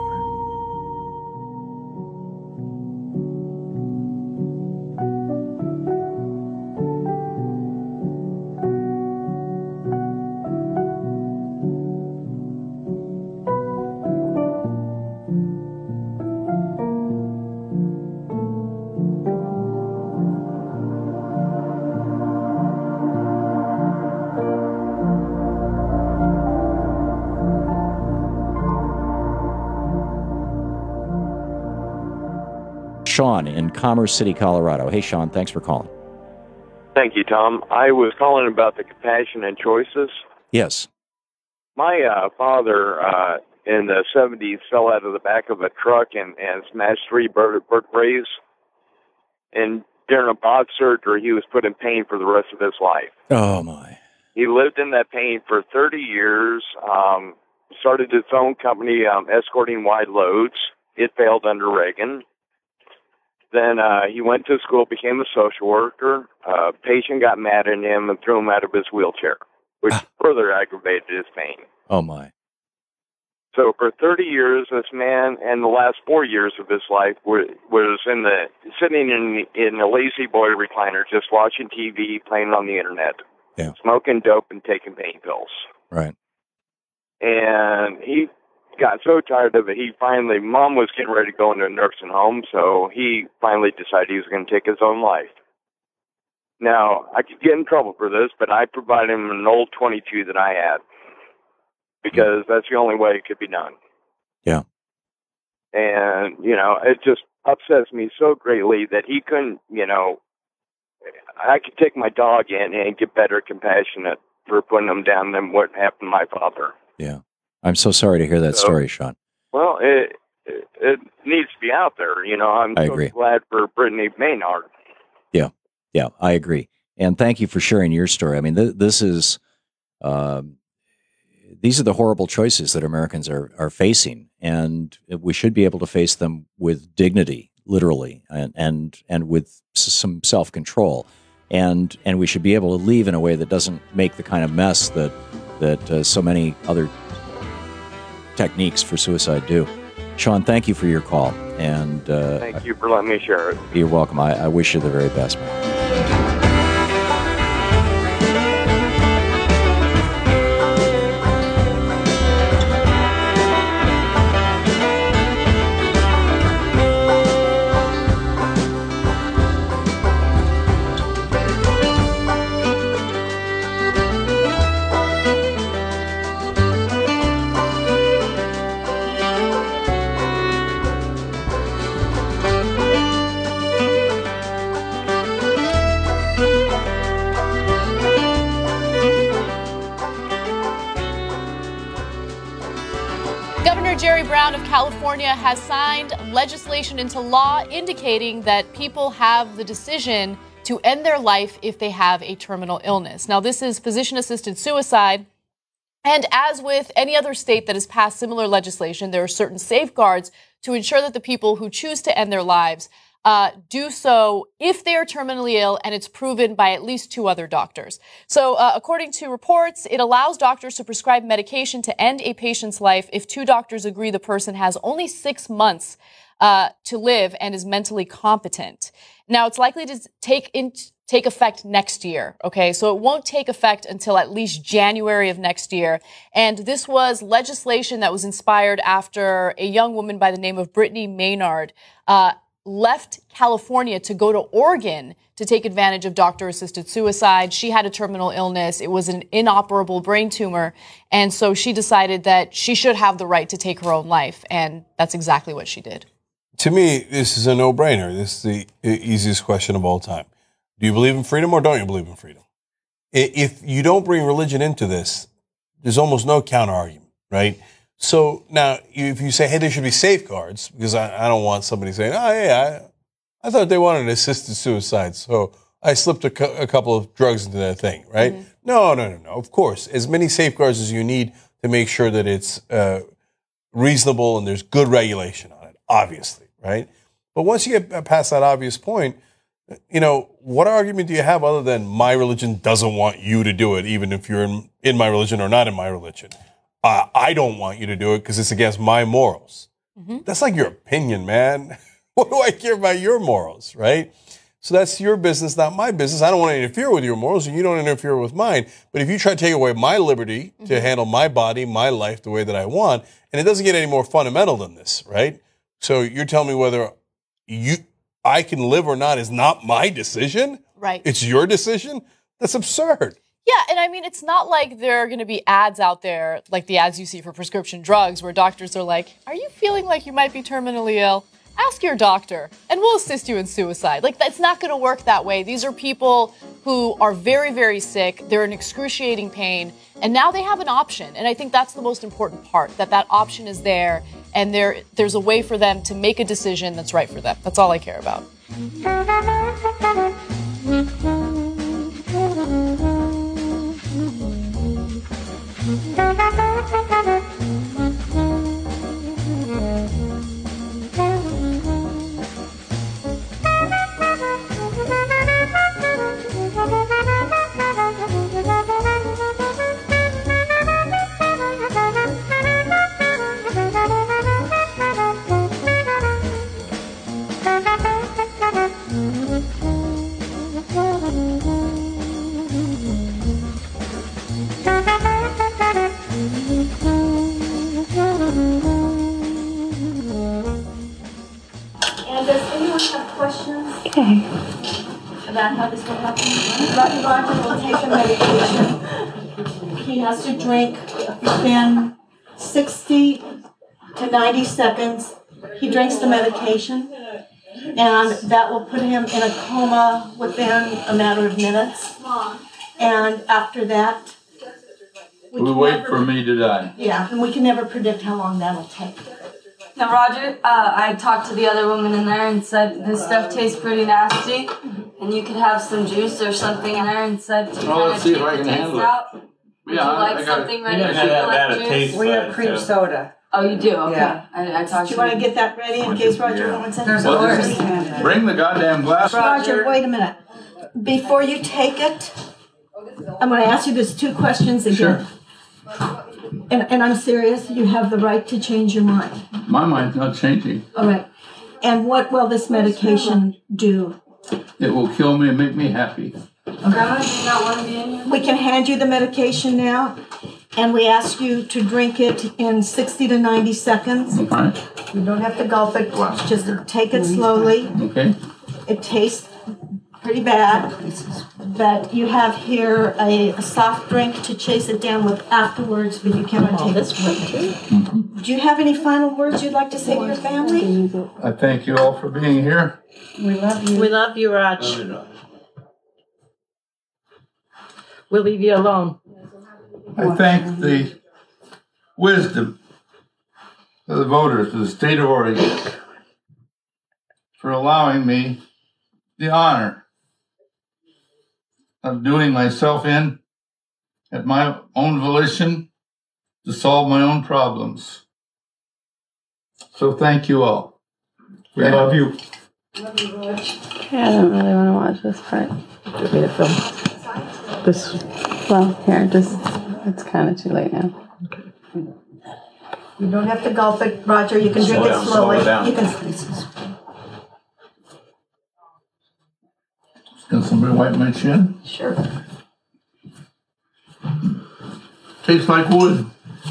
Sean in Commerce City, Colorado. Hey, Sean, thanks for calling. Thank you, Tom. I was calling about the compassion and choices. Yes. My father in the 70s fell out of the back of a truck and smashed 3 vertebrae. And during a bot surgery, he was put in pain for the rest of his life. Oh, my. He lived in that pain for 30 years, started his own company escorting wide loads. It failed under Reagan. Then he went to school, became a social worker. A patient got mad at him and threw him out of his wheelchair, which further aggravated his pain. Oh, my. So for 30 years, this man, and the last 4 years of his life, was sitting in a lazy boy recliner, just watching TV, playing on the internet, smoking dope and taking pain pills. Right. And he got so tired of it, Mom was getting ready to go into a nursing home, so he finally decided he was going to take his own life. Now, I could get in trouble for this, but I provided him an old 22 that I had, because that's the only way it could be done. Yeah. And, it just upsets me so greatly that he couldn't, I could take my dog in and get better compassionate for putting him down than what happened to my father. Yeah. I'm so sorry to hear that story, Sean. Well, it needs to be out there. You know, I'm I so agree. glad for Brittany Maynard. Yeah, I agree. And thank you for sharing your story. I mean, this is these are the horrible choices that Americans are facing, and we should be able to face them with dignity, literally, and with some self-control, and we should be able to leave in a way that doesn't make the kind of mess that so many other techniques for suicide do. Sean, thank you for your call, and Thank you for letting me share it. You're welcome. I wish you the very best, man. Governor Jerry Brown of California has signed legislation into law indicating that people have the decision to end their life if they have a terminal illness. Now, this is physician-assisted suicide. And as with any other state that has passed similar legislation, there are certain safeguards to ensure that the people who choose to end their lives do so if they are terminally ill and it's proven by at least 2 other doctors. So according to reports, it allows doctors to prescribe medication to end a patient's life if 2 doctors agree the person has only 6 months to live and is mentally competent. Now, it's likely to take effect next year, okay? So it won't take effect until at least January of next year. And this was legislation that was inspired after a young woman by the name of Brittany Maynard left California to go to Oregon to take advantage of doctor-assisted suicide. She had a terminal illness. It was an inoperable brain tumor. And so she decided that she should have the right to take her own life. And that's exactly what she did. To me, this is a no-brainer. This is the easiest question of all time. Do you believe in freedom or don't you believe in freedom? If you don't bring religion into this, there's almost no counter-argument, right? So now, if you say, hey, there should be safeguards, because I don't want somebody saying, oh, yeah, I thought they wanted assisted suicide, so I slipped a couple of drugs into that thing, right? Mm-hmm. No. Of course, as many safeguards as you need to make sure that it's reasonable and there's good regulation on it, obviously, right? But once you get past that obvious point, you know, what argument do you have other than my religion doesn't want you to do it, even if you're in my religion or not in my religion? I don't want you to do it because it's against my morals. Mm-hmm. That's like your opinion, man. What do I care about your morals, right? So that's your business, not my business. I don't want to interfere with your morals, and you don't interfere with mine. But if you try to take away my liberty to handle my body, my life the way that I want, and it doesn't get any more fundamental than this, right? So you're telling me whether I can live or not is not my decision? Right. It's your decision? That's absurd. Yeah, and I mean, it's not like there are going to be ads out there, like the ads you see for prescription drugs, where doctors are like, are you feeling like you might be terminally ill? Ask your doctor, and we'll assist you in suicide. Like, that's not going to work that way. These are people who are very, very sick. They're in excruciating pain, and now they have an option. And I think that's the most important part, that option is there, and there's a way for them to make a decision that's right for them. That's all I care about. And does anyone have questions about how this will happen? Roger will take a medication. He has to drink within 60 to 90 seconds. He drinks the medication, and that will put him in a coma within a matter of minutes. And after that, we wait for me to die. Yeah, and we can never predict how long that'll take. Now, Roger, I talked to the other woman in there and said this stuff tastes pretty nasty, and you could have some juice or something in there and said to let's see if I can handle it. out. Would you like something ready? Juice? We have cream soda. Oh, you do? Okay. Yeah. I talked Do to you want to get that ready in case Roger wants it? There's a Bring the goddamn glass. Roger, wait a minute. Before you take it, I'm going to ask you these 2 questions again. Sure. And I'm serious, you have the right to change your mind. My mind's not changing. All right. And what will this medication do? It will kill me and make me happy. Grandma, do you not want to be in here? We can hand you the medication now, and we ask you to drink it in 60 to 90 seconds. Okay. You don't have to gulp it, just take it slowly. Okay. It tastes pretty bad, but you have here a soft drink to chase it down with afterwards, but you cannot take this one too. Do you have any final words you'd like to say to your family? I thank you all for being here. We love you. We love you, Raj. We'll leave you alone. I thank the wisdom of the voters of the state of Oregon for allowing me the honor of doing myself in at my own volition to solve my own problems. So thank you all. We love you. Okay, I don't really want to watch this part. Give me the film. This, well, here, just, it's kind of too late now. You don't have to gulp it, Roger. You can drink it slowly. You can. Can somebody wipe my chin? Sure. Tastes like wood.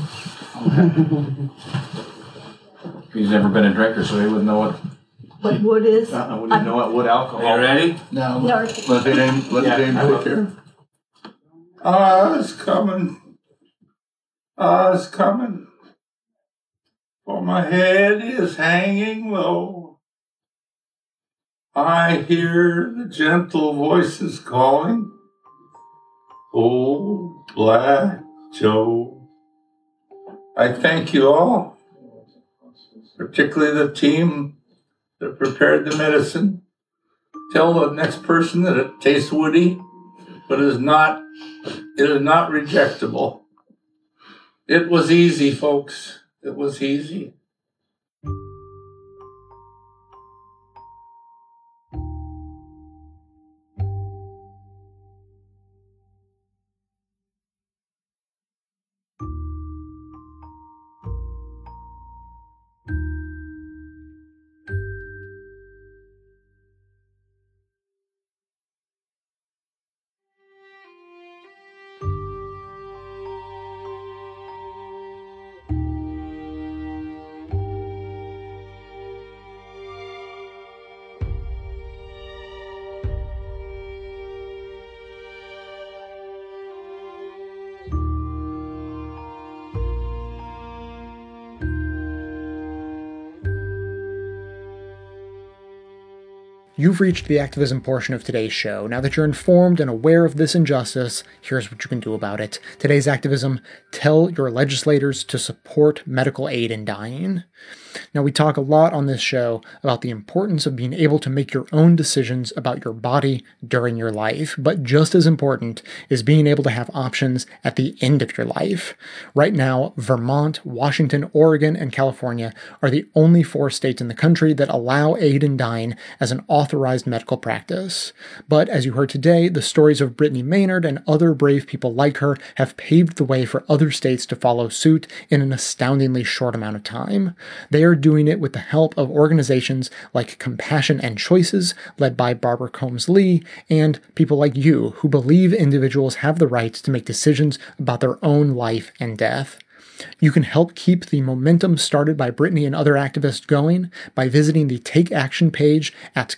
He's never been a drinker, so he wouldn't know what wood is. We didn't know what wood alcohol. Are you ready? No. Let the name take care. It's coming. It's coming. For my head is hanging low. I hear the gentle voices calling, Old Black Joe. I thank you all, particularly the team that prepared the medicine. Tell the next person that it tastes woody, but it is not rejectable. It was easy, folks. It was easy. You've reached the activism portion of today's show. Now that you're informed and aware of this injustice, here's what you can do about it. Today's activism: tell your legislators to support medical aid in dying. Now, we talk a lot on this show about the importance of being able to make your own decisions about your body during your life, but just as important is being able to have options at the end of your life. Right now, Vermont, Washington, Oregon, and California are the only 4 states in the country that allow aid in dying as an authorized medical practice. But as you heard today, the stories of Brittany Maynard and other brave people like her have paved the way for other states to follow suit in an astoundingly short amount of time. They are doing it with the help of organizations like Compassion and Choices, led by Barbara Combs Lee, and people like you who believe individuals have the right to make decisions about their own life and death. You can help keep the momentum started by Brittany and other activists going by visiting the Take Action page at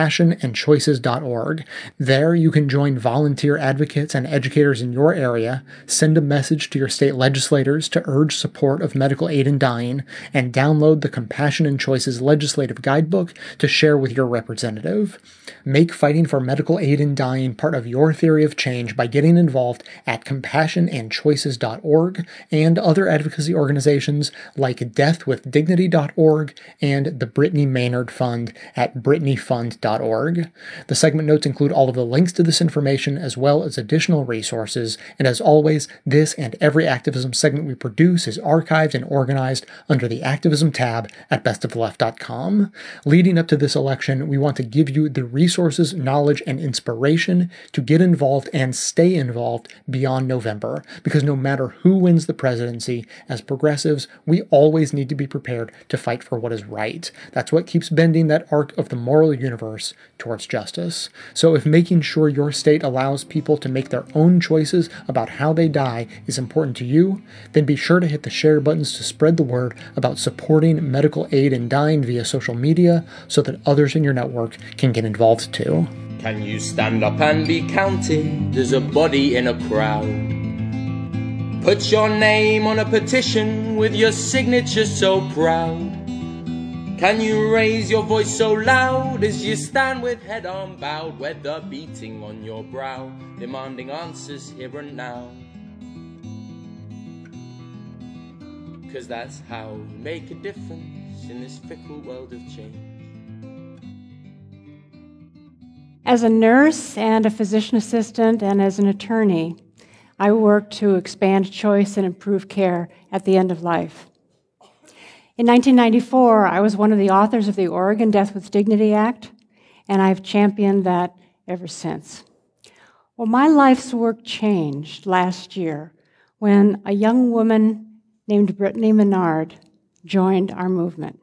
compassionandchoices.org. There you can join volunteer advocates and educators in your area, send a message to your state legislators to urge support of medical aid in dying, and download the Compassion and Choices legislative guidebook to share with your representative. Make fighting for medical aid in dying part of your theory of change by getting involved at compassionandchoices.org, and other advocacy organizations like deathwithdignity.org and the Brittany Maynard Fund at brittanyfund.org. The segment notes include all of the links to this information as well as additional resources, and as always, this and every activism segment we produce is archived and organized under the Activism tab at bestoftheleft.com. Leading up to this election, we want to give you the resources, knowledge, and inspiration to get involved and stay involved beyond November, because no matter who wins the presidency, as progressives, we always need to be prepared to fight for what is right. That's what keeps bending that arc of the moral universe towards justice. So if making sure your state allows people to make their own choices about how they die is important to you, then be sure to hit the share buttons to spread the word about supporting medical aid in dying via social media so that others in your network can get involved too. Can you stand up and be counted as a body in a crowd? Put your name on a petition with your signature so proud. Can you raise your voice so loud as you stand with head unbowed, weather beating on your brow, demanding answers here and now? 'Cause that's how you make a difference in this fickle world of change. As a nurse and a physician assistant and as an attorney, I work to expand choice and improve care at the end of life. In 1994, I was one of the authors of the Oregon Death with Dignity Act, and I've championed that ever since. Well, my life's work changed last year when a young woman named Brittany Menard joined our movement.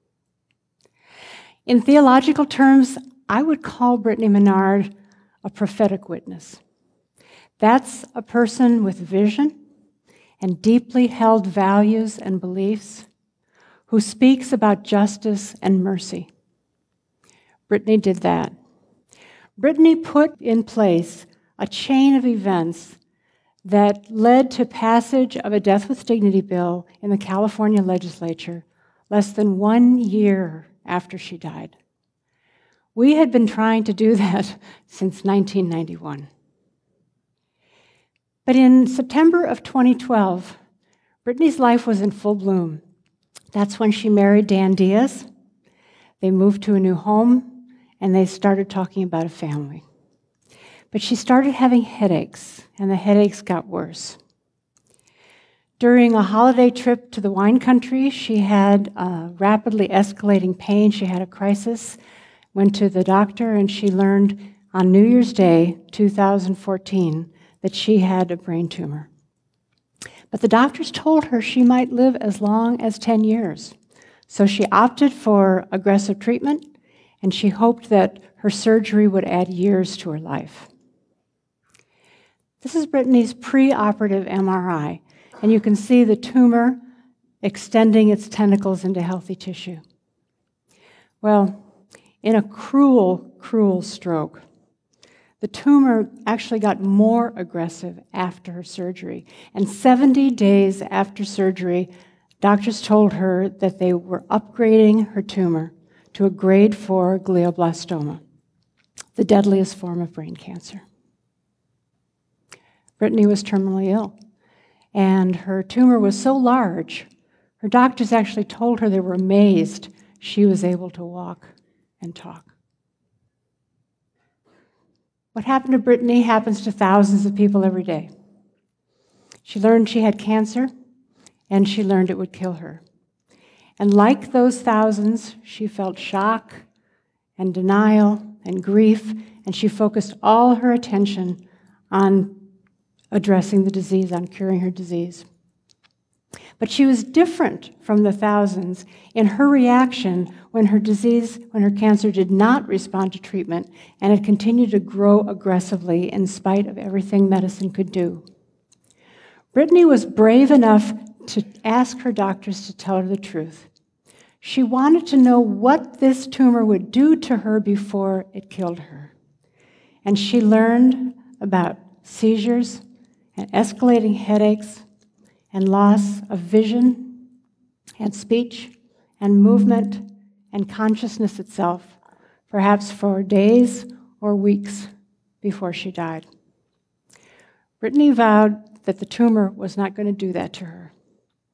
In theological terms, I would call Brittany Menard a prophetic witness. That's a person with vision and deeply held values and beliefs who speaks about justice and mercy. Brittany did that. Brittany put in place a chain of events that led to passage of a Death with Dignity bill in the California legislature less than 1 year after she died. We had been trying to do that since 1991. But in September of 2012, Brittany's life was in full bloom. That's when she married Dan Diaz. They moved to a new home, and they started talking about a family. But she started having headaches, and the headaches got worse. During a holiday trip to the wine country, she had rapidly escalating pain. She had a crisis, went to the doctor, and she learned on New Year's Day, 2014, that she had a brain tumor. But the doctors told her she might live as long as 10 years. So she opted for aggressive treatment, and she hoped that her surgery would add years to her life. This is Brittany's preoperative MRI, and you can see the tumor extending its tentacles into healthy tissue. Well, in a cruel, cruel stroke, the tumor actually got more aggressive after her surgery. And 70 days after surgery, doctors told her that they were upgrading her tumor to a grade 4 glioblastoma, the deadliest form of brain cancer. Brittany was terminally ill, and her tumor was so large, her doctors actually told her they were amazed she was able to walk and talk. What happened to Brittany happens to thousands of people every day. She learned she had cancer, and she learned it would kill her. And like those thousands, she felt shock and denial and grief, and she focused all her attention on addressing the disease, on curing her disease. But she was different from the thousands in her reaction when her cancer did not respond to treatment, and it continued to grow aggressively in spite of everything medicine could do. Brittany was brave enough to ask her doctors to tell her the truth. She wanted to know what this tumor would do to her before it killed her. And she learned about seizures and escalating headaches and loss of vision and speech and movement and consciousness itself, perhaps for days or weeks before she died. Brittany vowed that the tumor was not going to do that to her.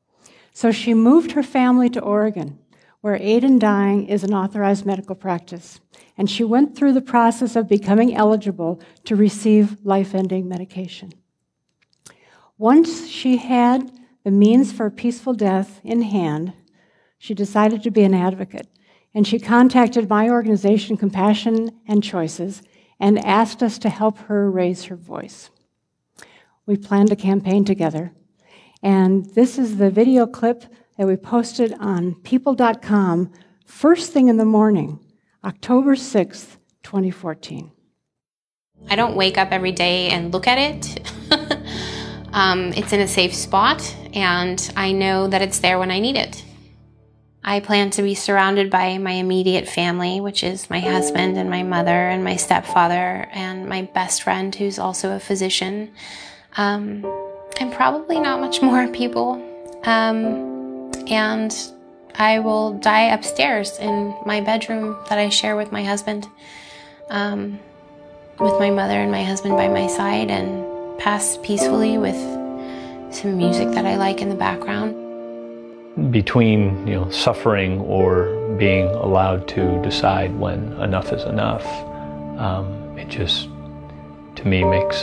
So she moved her family to Oregon, where aid in dying is an authorized medical practice, and she went through the process of becoming eligible to receive life-ending medication. Once she had the means for a peaceful death in hand, she decided to be an advocate, and she contacted my organization, Compassion and Choices, and asked us to help her raise her voice. We planned a campaign together, and this is the video clip that we posted on people.com first thing in the morning, October 6th, 2014. I don't wake up every day and look at it. It's in a safe spot, and I know that it's there when I need it. I plan to be surrounded by my immediate family, which is my husband and my mother and my stepfather and my best friend who's also a physician. And probably not much more people. And I will die upstairs in my bedroom that I share with my husband, with my mother and my husband by my side, and pass peacefully with some music that I like in the background. Between suffering or being allowed to decide when enough is enough, it just, to me, makes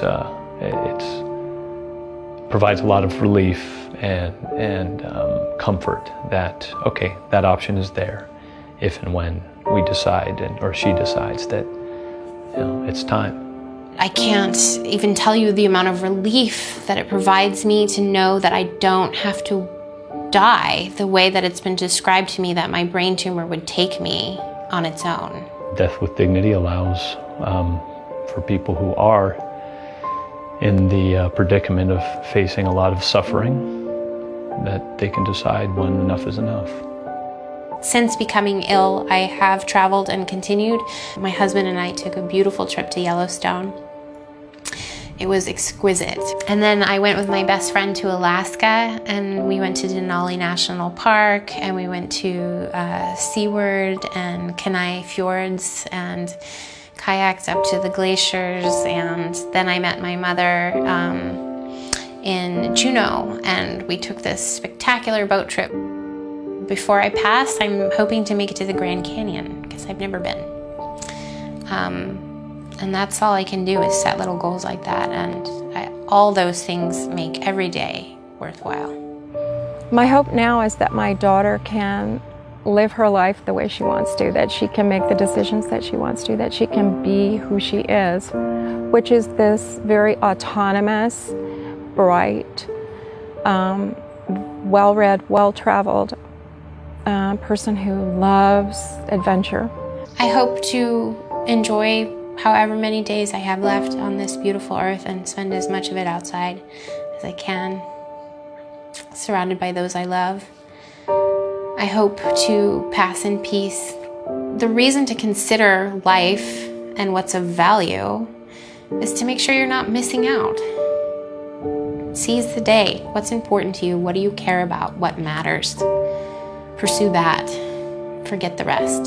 provides a lot of relief and comfort that, okay, that option is there if and when we decide, or she decides that it's time. I can't even tell you the amount of relief that it provides me to know that I don't have to die the way that it's been described to me that my brain tumor would take me on its own. Death with Dignity allows for people who are in the predicament of facing a lot of suffering that they can decide when enough is enough. Since becoming ill, I have traveled and continued. My husband and I took a beautiful trip to Yellowstone. It was exquisite. And then I went with my best friend to Alaska, and we went to Denali National Park, and we went to Seward and Kenai Fjords, and kayaked up to the glaciers. And then I met my mother in Juneau, and we took this spectacular boat trip. Before I pass, I'm hoping to make it to the Grand Canyon, because I've never been. And that's all I can do, is set little goals like that, and all those things make every day worthwhile. My hope now is that my daughter can live her life the way she wants to, that she can make the decisions that she wants to, that she can be who she is, which is this very autonomous, bright, well-read, well-traveled person who loves adventure. I hope to enjoy however many days I have left on this beautiful earth and spend as much of it outside as I can, surrounded by those I love. I hope to pass in peace. The reason to consider life and what's of value is to make sure you're not missing out. Seize the day. What's important to you? What do you care about? What matters? Pursue that. Forget the rest.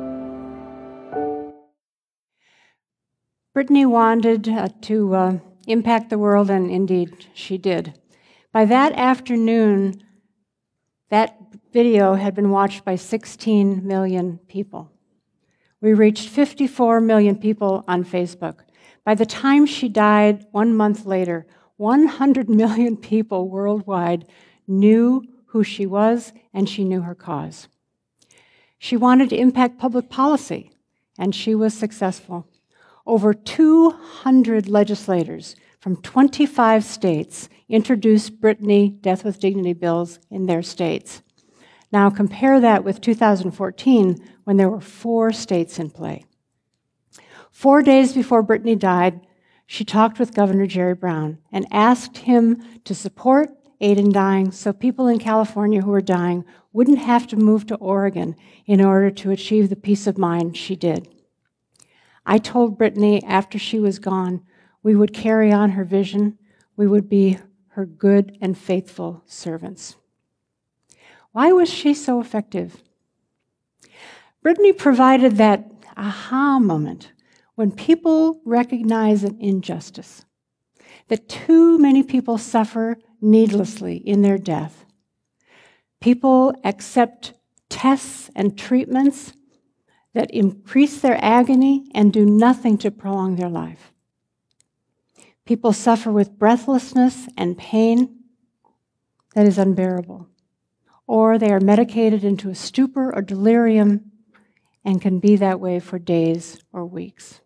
Brittany wanted to impact the world, and indeed she did. By that afternoon, that video had been watched by 16 million people. We reached 54 million people on Facebook. By the time she died 1 month later, 100 million people worldwide knew who she was, and she knew her cause. She wanted to impact public policy, and she was successful. Over 200 legislators from 25 states introduced Brittany Death with Dignity bills in their states. Now compare that with 2014, when there were 4 states in play. 4 days before Brittany died, she talked with Governor Jerry Brown and asked him to support aid in dying so people in California who were dying wouldn't have to move to Oregon in order to achieve the peace of mind she did. I told Brittany after she was gone, we would carry on her vision, we would be her good and faithful servants. Why was she so effective? Brittany provided that aha moment when people recognize an injustice, that too many people suffer needlessly in their death. People accept tests and treatments that increase their agony and do nothing to prolong their life. People suffer with breathlessness and pain that is unbearable, or they are medicated into a stupor or delirium and can be that way for days or weeks.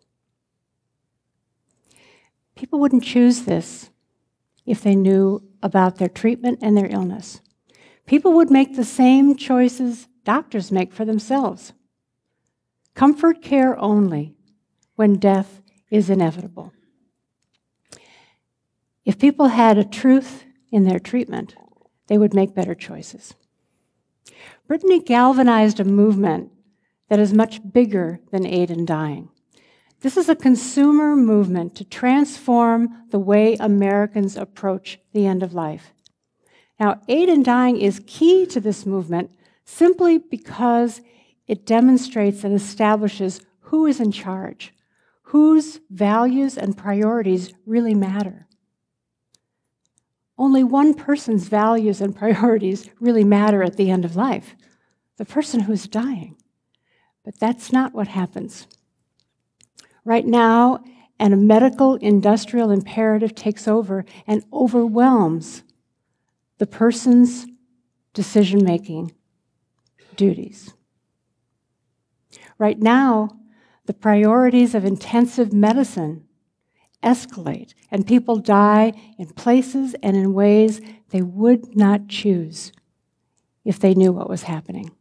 People wouldn't choose this if they knew about their treatment and their illness. People would make the same choices doctors make for themselves. Comfort care only when death is inevitable. If people had a truth in their treatment, they would make better choices. Brittany galvanized a movement that is much bigger than aid in dying. This is a consumer movement to transform the way Americans approach the end of life. Now, aid in dying is key to this movement simply because it demonstrates and establishes who is in charge, whose values and priorities really matter. Only one person's values and priorities really matter at the end of life, the person who's dying. But that's not what happens. Right now, a medical industrial imperative takes over and overwhelms the person's decision-making duties. Right now, the priorities of intensive medicine escalate, and people die in places and in ways they would not choose if they knew what was happening.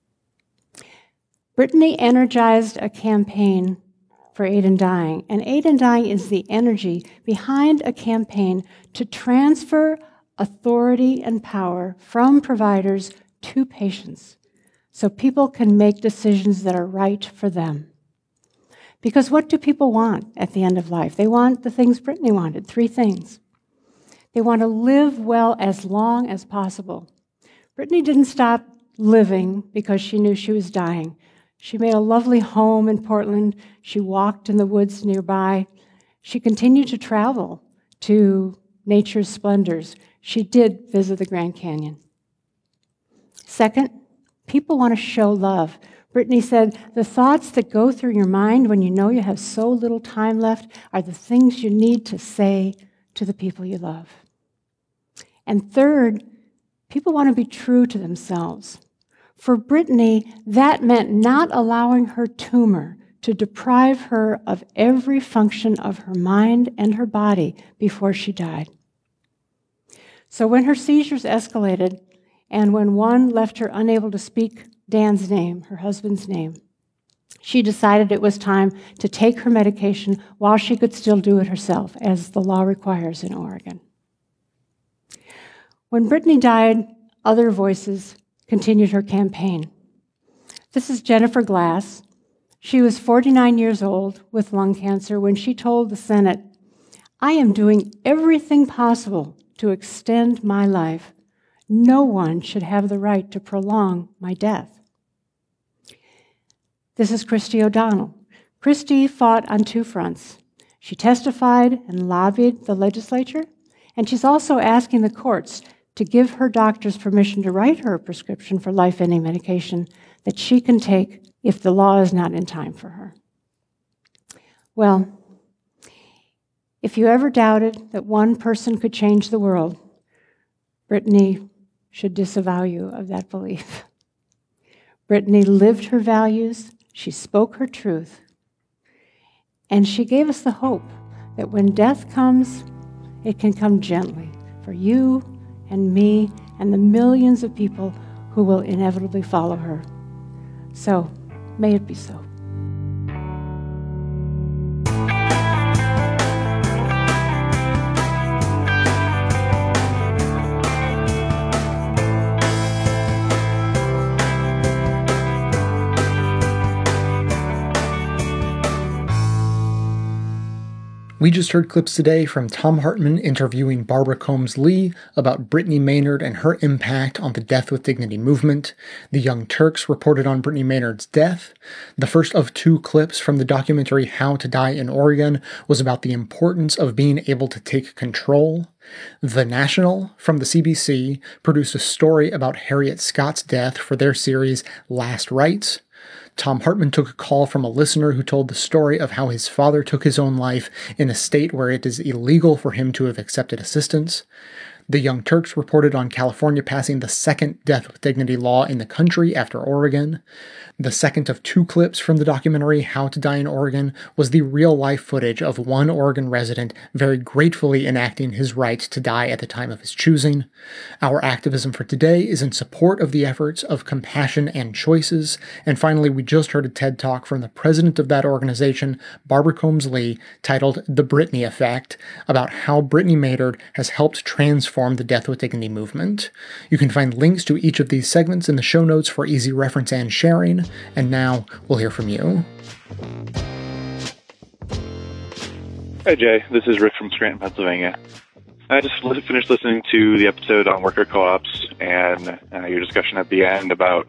Brittany energized a campaign for aid in dying, and aid in dying is the energy behind a campaign to transfer authority and power from providers to patients so people can make decisions that are right for them. Because what do people want at the end of life? They want the things Brittany wanted, 3 things. They want to live well as long as possible. Brittany didn't stop living because she knew she was dying. She made a lovely home in Portland. She walked in the woods nearby. She continued to travel to nature's splendors. She did visit the Grand Canyon. Second, people want to show love. Brittany said, the thoughts that go through your mind when you know you have so little time left are the things you need to say to the people you love. And third, people want to be true to themselves. For Brittany, that meant not allowing her tumor to deprive her of every function of her mind and her body before she died. So when her seizures escalated, and when one left her unable to speak Dan's name, her husband's name, she decided it was time to take her medication while she could still do it herself, as the law requires in Oregon. When Brittany died, other voices continued her campaign. This is Jennifer Glass. She was 49 years old with lung cancer when she told the Senate, "I am doing everything possible to extend my life. No one should have the right to prolong my death." This is Christy O'Donnell. Christy fought on 2 fronts. She testified and lobbied the legislature, and she's also asking the courts to give her doctors permission to write her a prescription for life-ending medication that she can take if the law is not in time for her. Well, if you ever doubted that one person could change the world, Brittany should disavow you of that belief. Brittany lived her values, she spoke her truth, and she gave us the hope that when death comes, it can come gently for you and me and the millions of people who will inevitably follow her. So, may it be so. We just heard clips today from Thom Hartmann interviewing Barbara Combs Lee about Brittany Maynard and her impact on the Death with Dignity movement. The Young Turks reported on Brittany Maynard's death. The first of 2 clips from the documentary How to Die in Oregon was about the importance of being able to take control. The National, from the CBC, produced a story about Harriet Scott's death for their series Last Rites. Thom Hartmann took a call from a listener who told the story of how his father took his own life in a state where it is illegal for him to have accepted assistance. The Young Turks reported on California passing the second Death with Dignity law in the country after Oregon. The second of 2 clips from the documentary How to Die in Oregon was the real-life footage of one Oregon resident very gratefully enacting his right to die at the time of his choosing. Our activism for today is in support of the efforts of Compassion and Choices. And finally, we just heard a TED Talk from the president of that organization, Barbara Combs Lee, titled The Brittany Effect, about how Brittany Maynard has helped transform the Death with Dignity movement. You can find links to each of these segments in the show notes for easy reference and sharing. And now we'll hear from you. Hi, Jay. This is Rick from Scranton, Pennsylvania. I just finished listening to the episode on worker co-ops and your discussion at the end about,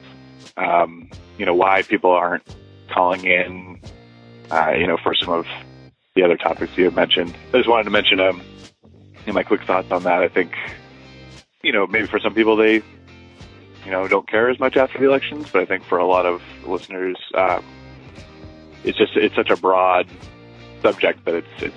why people aren't calling in, for some of the other topics you have mentioned. I just wanted to mention my quick thoughts on that. I think, maybe for some people they don't care as much after the elections, but I think for a lot of listeners, it's such a broad subject that it's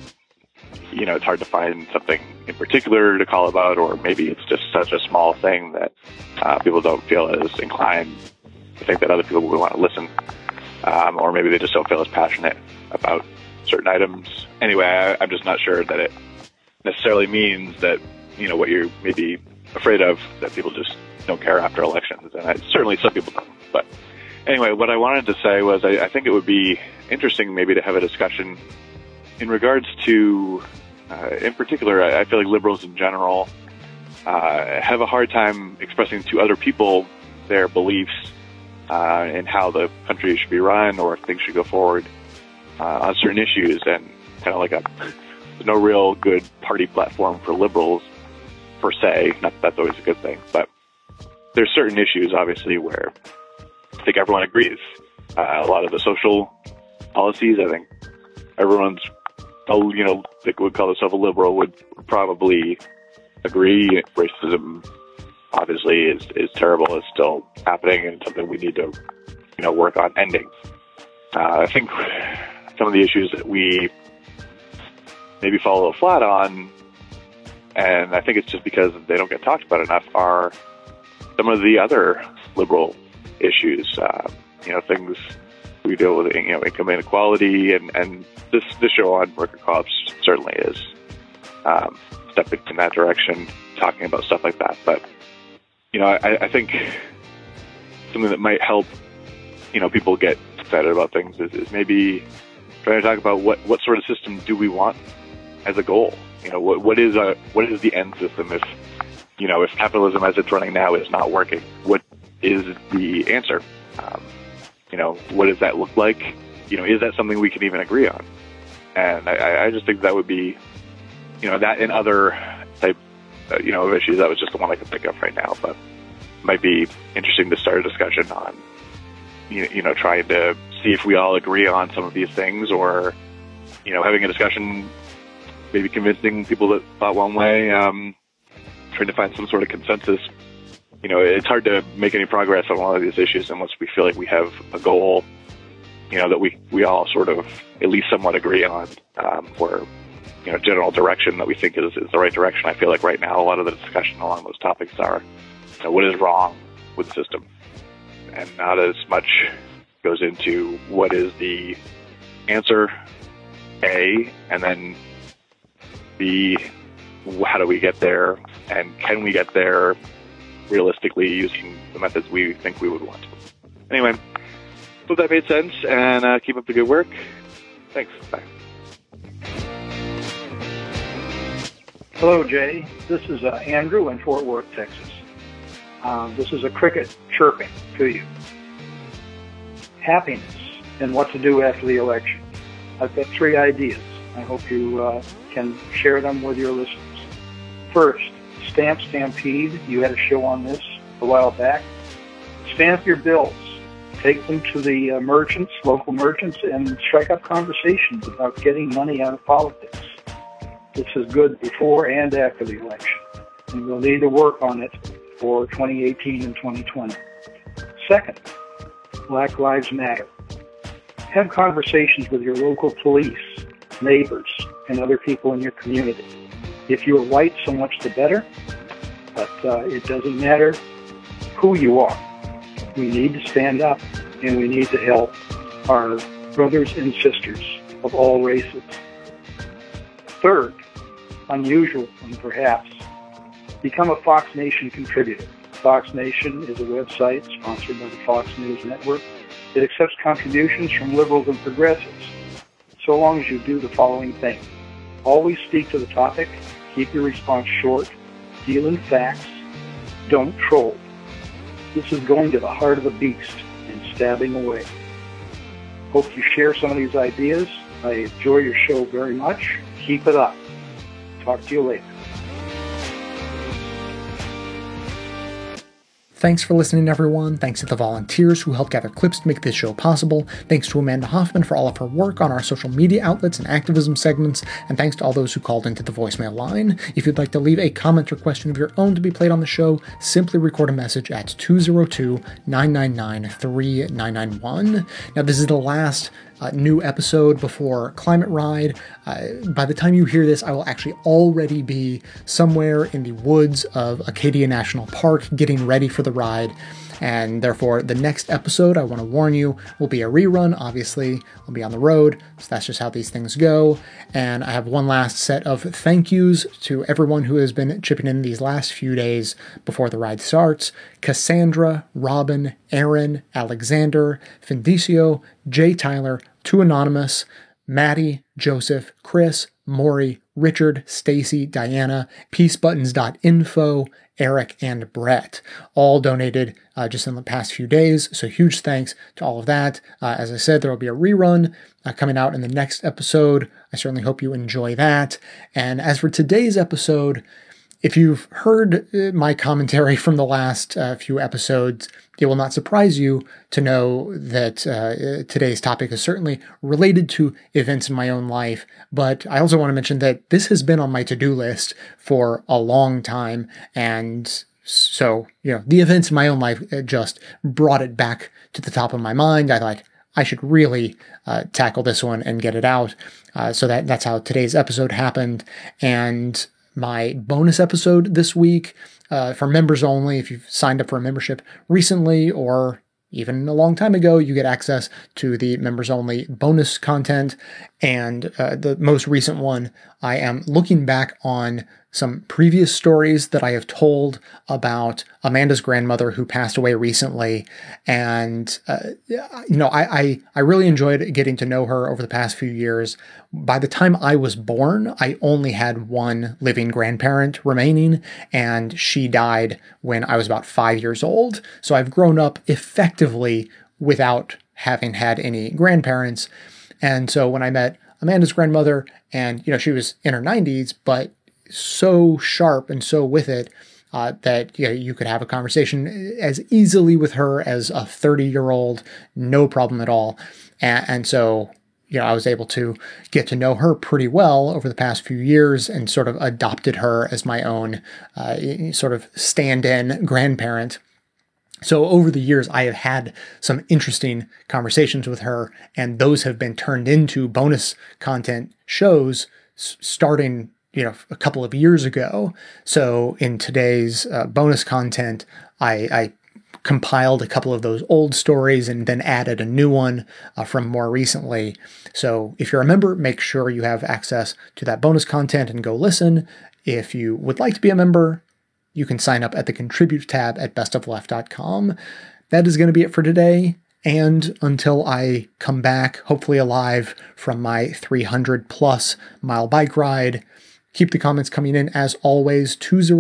hard to find something in particular to call about, or maybe it's just such a small thing that people don't feel as inclined to think that other people would want to listen, or maybe they just don't feel as passionate about certain items. Anyway, I'm just not sure that it necessarily means that, what you're maybe afraid of, that people just don't care after elections, and certainly some people don't. But anyway, what I wanted to say was I think it would be interesting maybe to have a discussion in regards to, in particular, I feel like liberals in general have a hard time expressing to other people their beliefs in how the country should be run or if things should go forward on certain issues, and kind of like there's no real good party platform for liberals per se. Not that that's always a good thing, but there's certain issues, obviously, where I think everyone agrees. A lot of the social policies, I think everyone's, that would call themselves a liberal would probably agree. Racism, obviously, is terrible. It's still happening, and something we need to, work on ending. I think some of the issues that we maybe fall a little flat on, and I think it's just because they don't get talked about enough, are some of the other liberal issues, things we deal with, income inequality, and this show on worker co-ops certainly is stepping in that direction, talking about stuff like that. But, I think something that might help, people get excited about things is maybe trying to talk about what sort of system do we want as a goal. What is the end system if capitalism as it's running now is not working? What is the answer? What does that look like? Is that something we can even agree on? And I just think that would be, that and other type, of issues. That was just the one I could think of right now, but it might be interesting to start a discussion on, trying to see if we all agree on some of these things, or, having a discussion, maybe convincing people that thought one way, trying to find some sort of consensus. It's hard to make any progress on a lot of these issues unless we feel like we have a goal, that we all sort of at least somewhat agree on, or, general direction that we think is the right direction. I feel like right now a lot of the discussion along those topics are, what is wrong with the system? And not as much goes into what is the answer, A, and then B, how do we get there, and can we get there realistically using the methods we think we would want to. Anyway, hope that made sense, and keep up the good work. Thanks. Bye. Hello, Jay. This is Andrew in Fort Worth, Texas. This is a cricket chirping to you. Happiness and what to do after the election. I've got 3 ideas. I hope you can share them with your listeners. First, Stamp Stampede. You had a show on this a while back. Stamp your bills. Take them to the merchants, local merchants, and strike up conversations about getting money out of politics. This is good before and after the election, and we'll need to work on it for 2018 and 2020. Second, Black Lives Matter. Have conversations with your local police, neighbors, and other people in your community. If you're white, so much the better, but it doesn't matter who you are. We need to stand up, and we need to help our brothers and sisters of all races. Third, unusual and perhaps, become a Fox Nation contributor. Fox Nation is a website sponsored by the Fox News Network that accepts contributions from liberals and progressives, so long as you do the following thing. Always speak to the topic, keep your response short, deal in facts, don't troll. This is going to the heart of the beast and stabbing away. Hope you share some of these ideas. I enjoy your show very much. Keep it up. Talk to you later. Thanks for listening, everyone. Thanks to the volunteers who helped gather clips to make this show possible. Thanks to Amanda Hoffman for all of her work on our social media outlets and activism segments. And thanks to all those who called into the voicemail line. If you'd like to leave a comment or question of your own to be played on the show, simply record a message at 202-999-3991. Now, this is the last new episode before Climate Ride. By the time you hear this, I will actually already be somewhere in the woods of Acadia National Park getting ready for the ride. And therefore, the next episode, I want to warn you, will be a rerun. Obviously, I'll be on the road, so that's just how these things go. And I have one last set of thank yous to everyone who has been chipping in these last few days before the ride starts. Cassandra, Robin, Aaron, Alexander, Findicio, Jay Tyler, 2 Anonymous, Maddie, Joseph, Chris, Maury, Richard, Stacy, Diana, peacebuttons.info, Eric, and Brett, all donated just in the past few days. So huge thanks to all of that. As I said, there will be a rerun coming out in the next episode. I certainly hope you enjoy that. And as for today's episode, if you've heard my commentary from the last few episodes, it will not surprise you to know that today's topic is certainly related to events in my own life. But I also want to mention that this has been on my to-do list for a long time. And so, the events in my own life just brought it back to the top of my mind. I thought I should really tackle this one and get it out. So that's how today's episode happened. And my bonus episode this week, for members only, if you've signed up for a membership recently or even a long time ago, you get access to the members only bonus content. And the most recent one, I am looking back on some previous stories that I have told about Amanda's grandmother who passed away recently. And, I really enjoyed getting to know her over the past few years. By the time I was born, I only had one living grandparent remaining, and she died when I was about 5 years old. So I've grown up effectively without having had any grandparents. And so when I met Amanda's grandmother, and, she was in her 90s, but so sharp and so with it that you could have a conversation as easily with her as a 30-year-old, no problem at all. And so, I was able to get to know her pretty well over the past few years and sort of adopted her as my own sort of stand-in grandparent. So over the years, I have had some interesting conversations with her, and those have been turned into bonus content shows starting a couple of years ago. So in today's bonus content, I compiled a couple of those old stories and then added a new one from more recently. So if you're a member, make sure you have access to that bonus content and go listen. If you would like to be a member, you can sign up at the Contribute tab at bestofleft.com. That is going to be it for today. And until I come back, hopefully alive from my 300+ mile bike ride, Keep the comments coming in as always,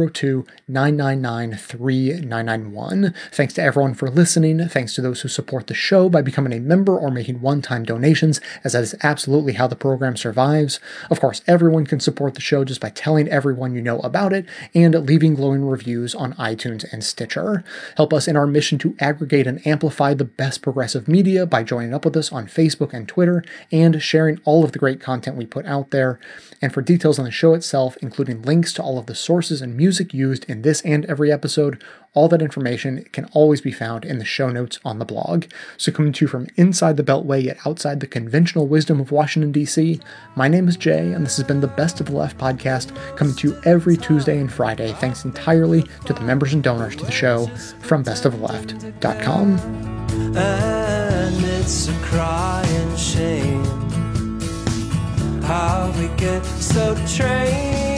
202-999-3991. Thanks to everyone for listening. Thanks to those who support the show by becoming a member or making one-time donations, as that is absolutely how the program survives. Of course, everyone can support the show just by telling everyone you know about it and leaving glowing reviews on iTunes and Stitcher. Help us in our mission to aggregate and amplify the best progressive media by joining up with us on Facebook and Twitter and sharing all of the great content we put out there. And for details on the show itself, including links to all of the sources and music used in this and every episode, all that information can always be found in the show notes on the blog. So coming to you from inside the Beltway yet outside the conventional wisdom of Washington, D.C., my name is Jay, and this has been the Best of the Left podcast, coming to you every Tuesday and Friday, thanks entirely to the members and donors to the show from bestoftheleft.com. And it's a crying shame how we get so trained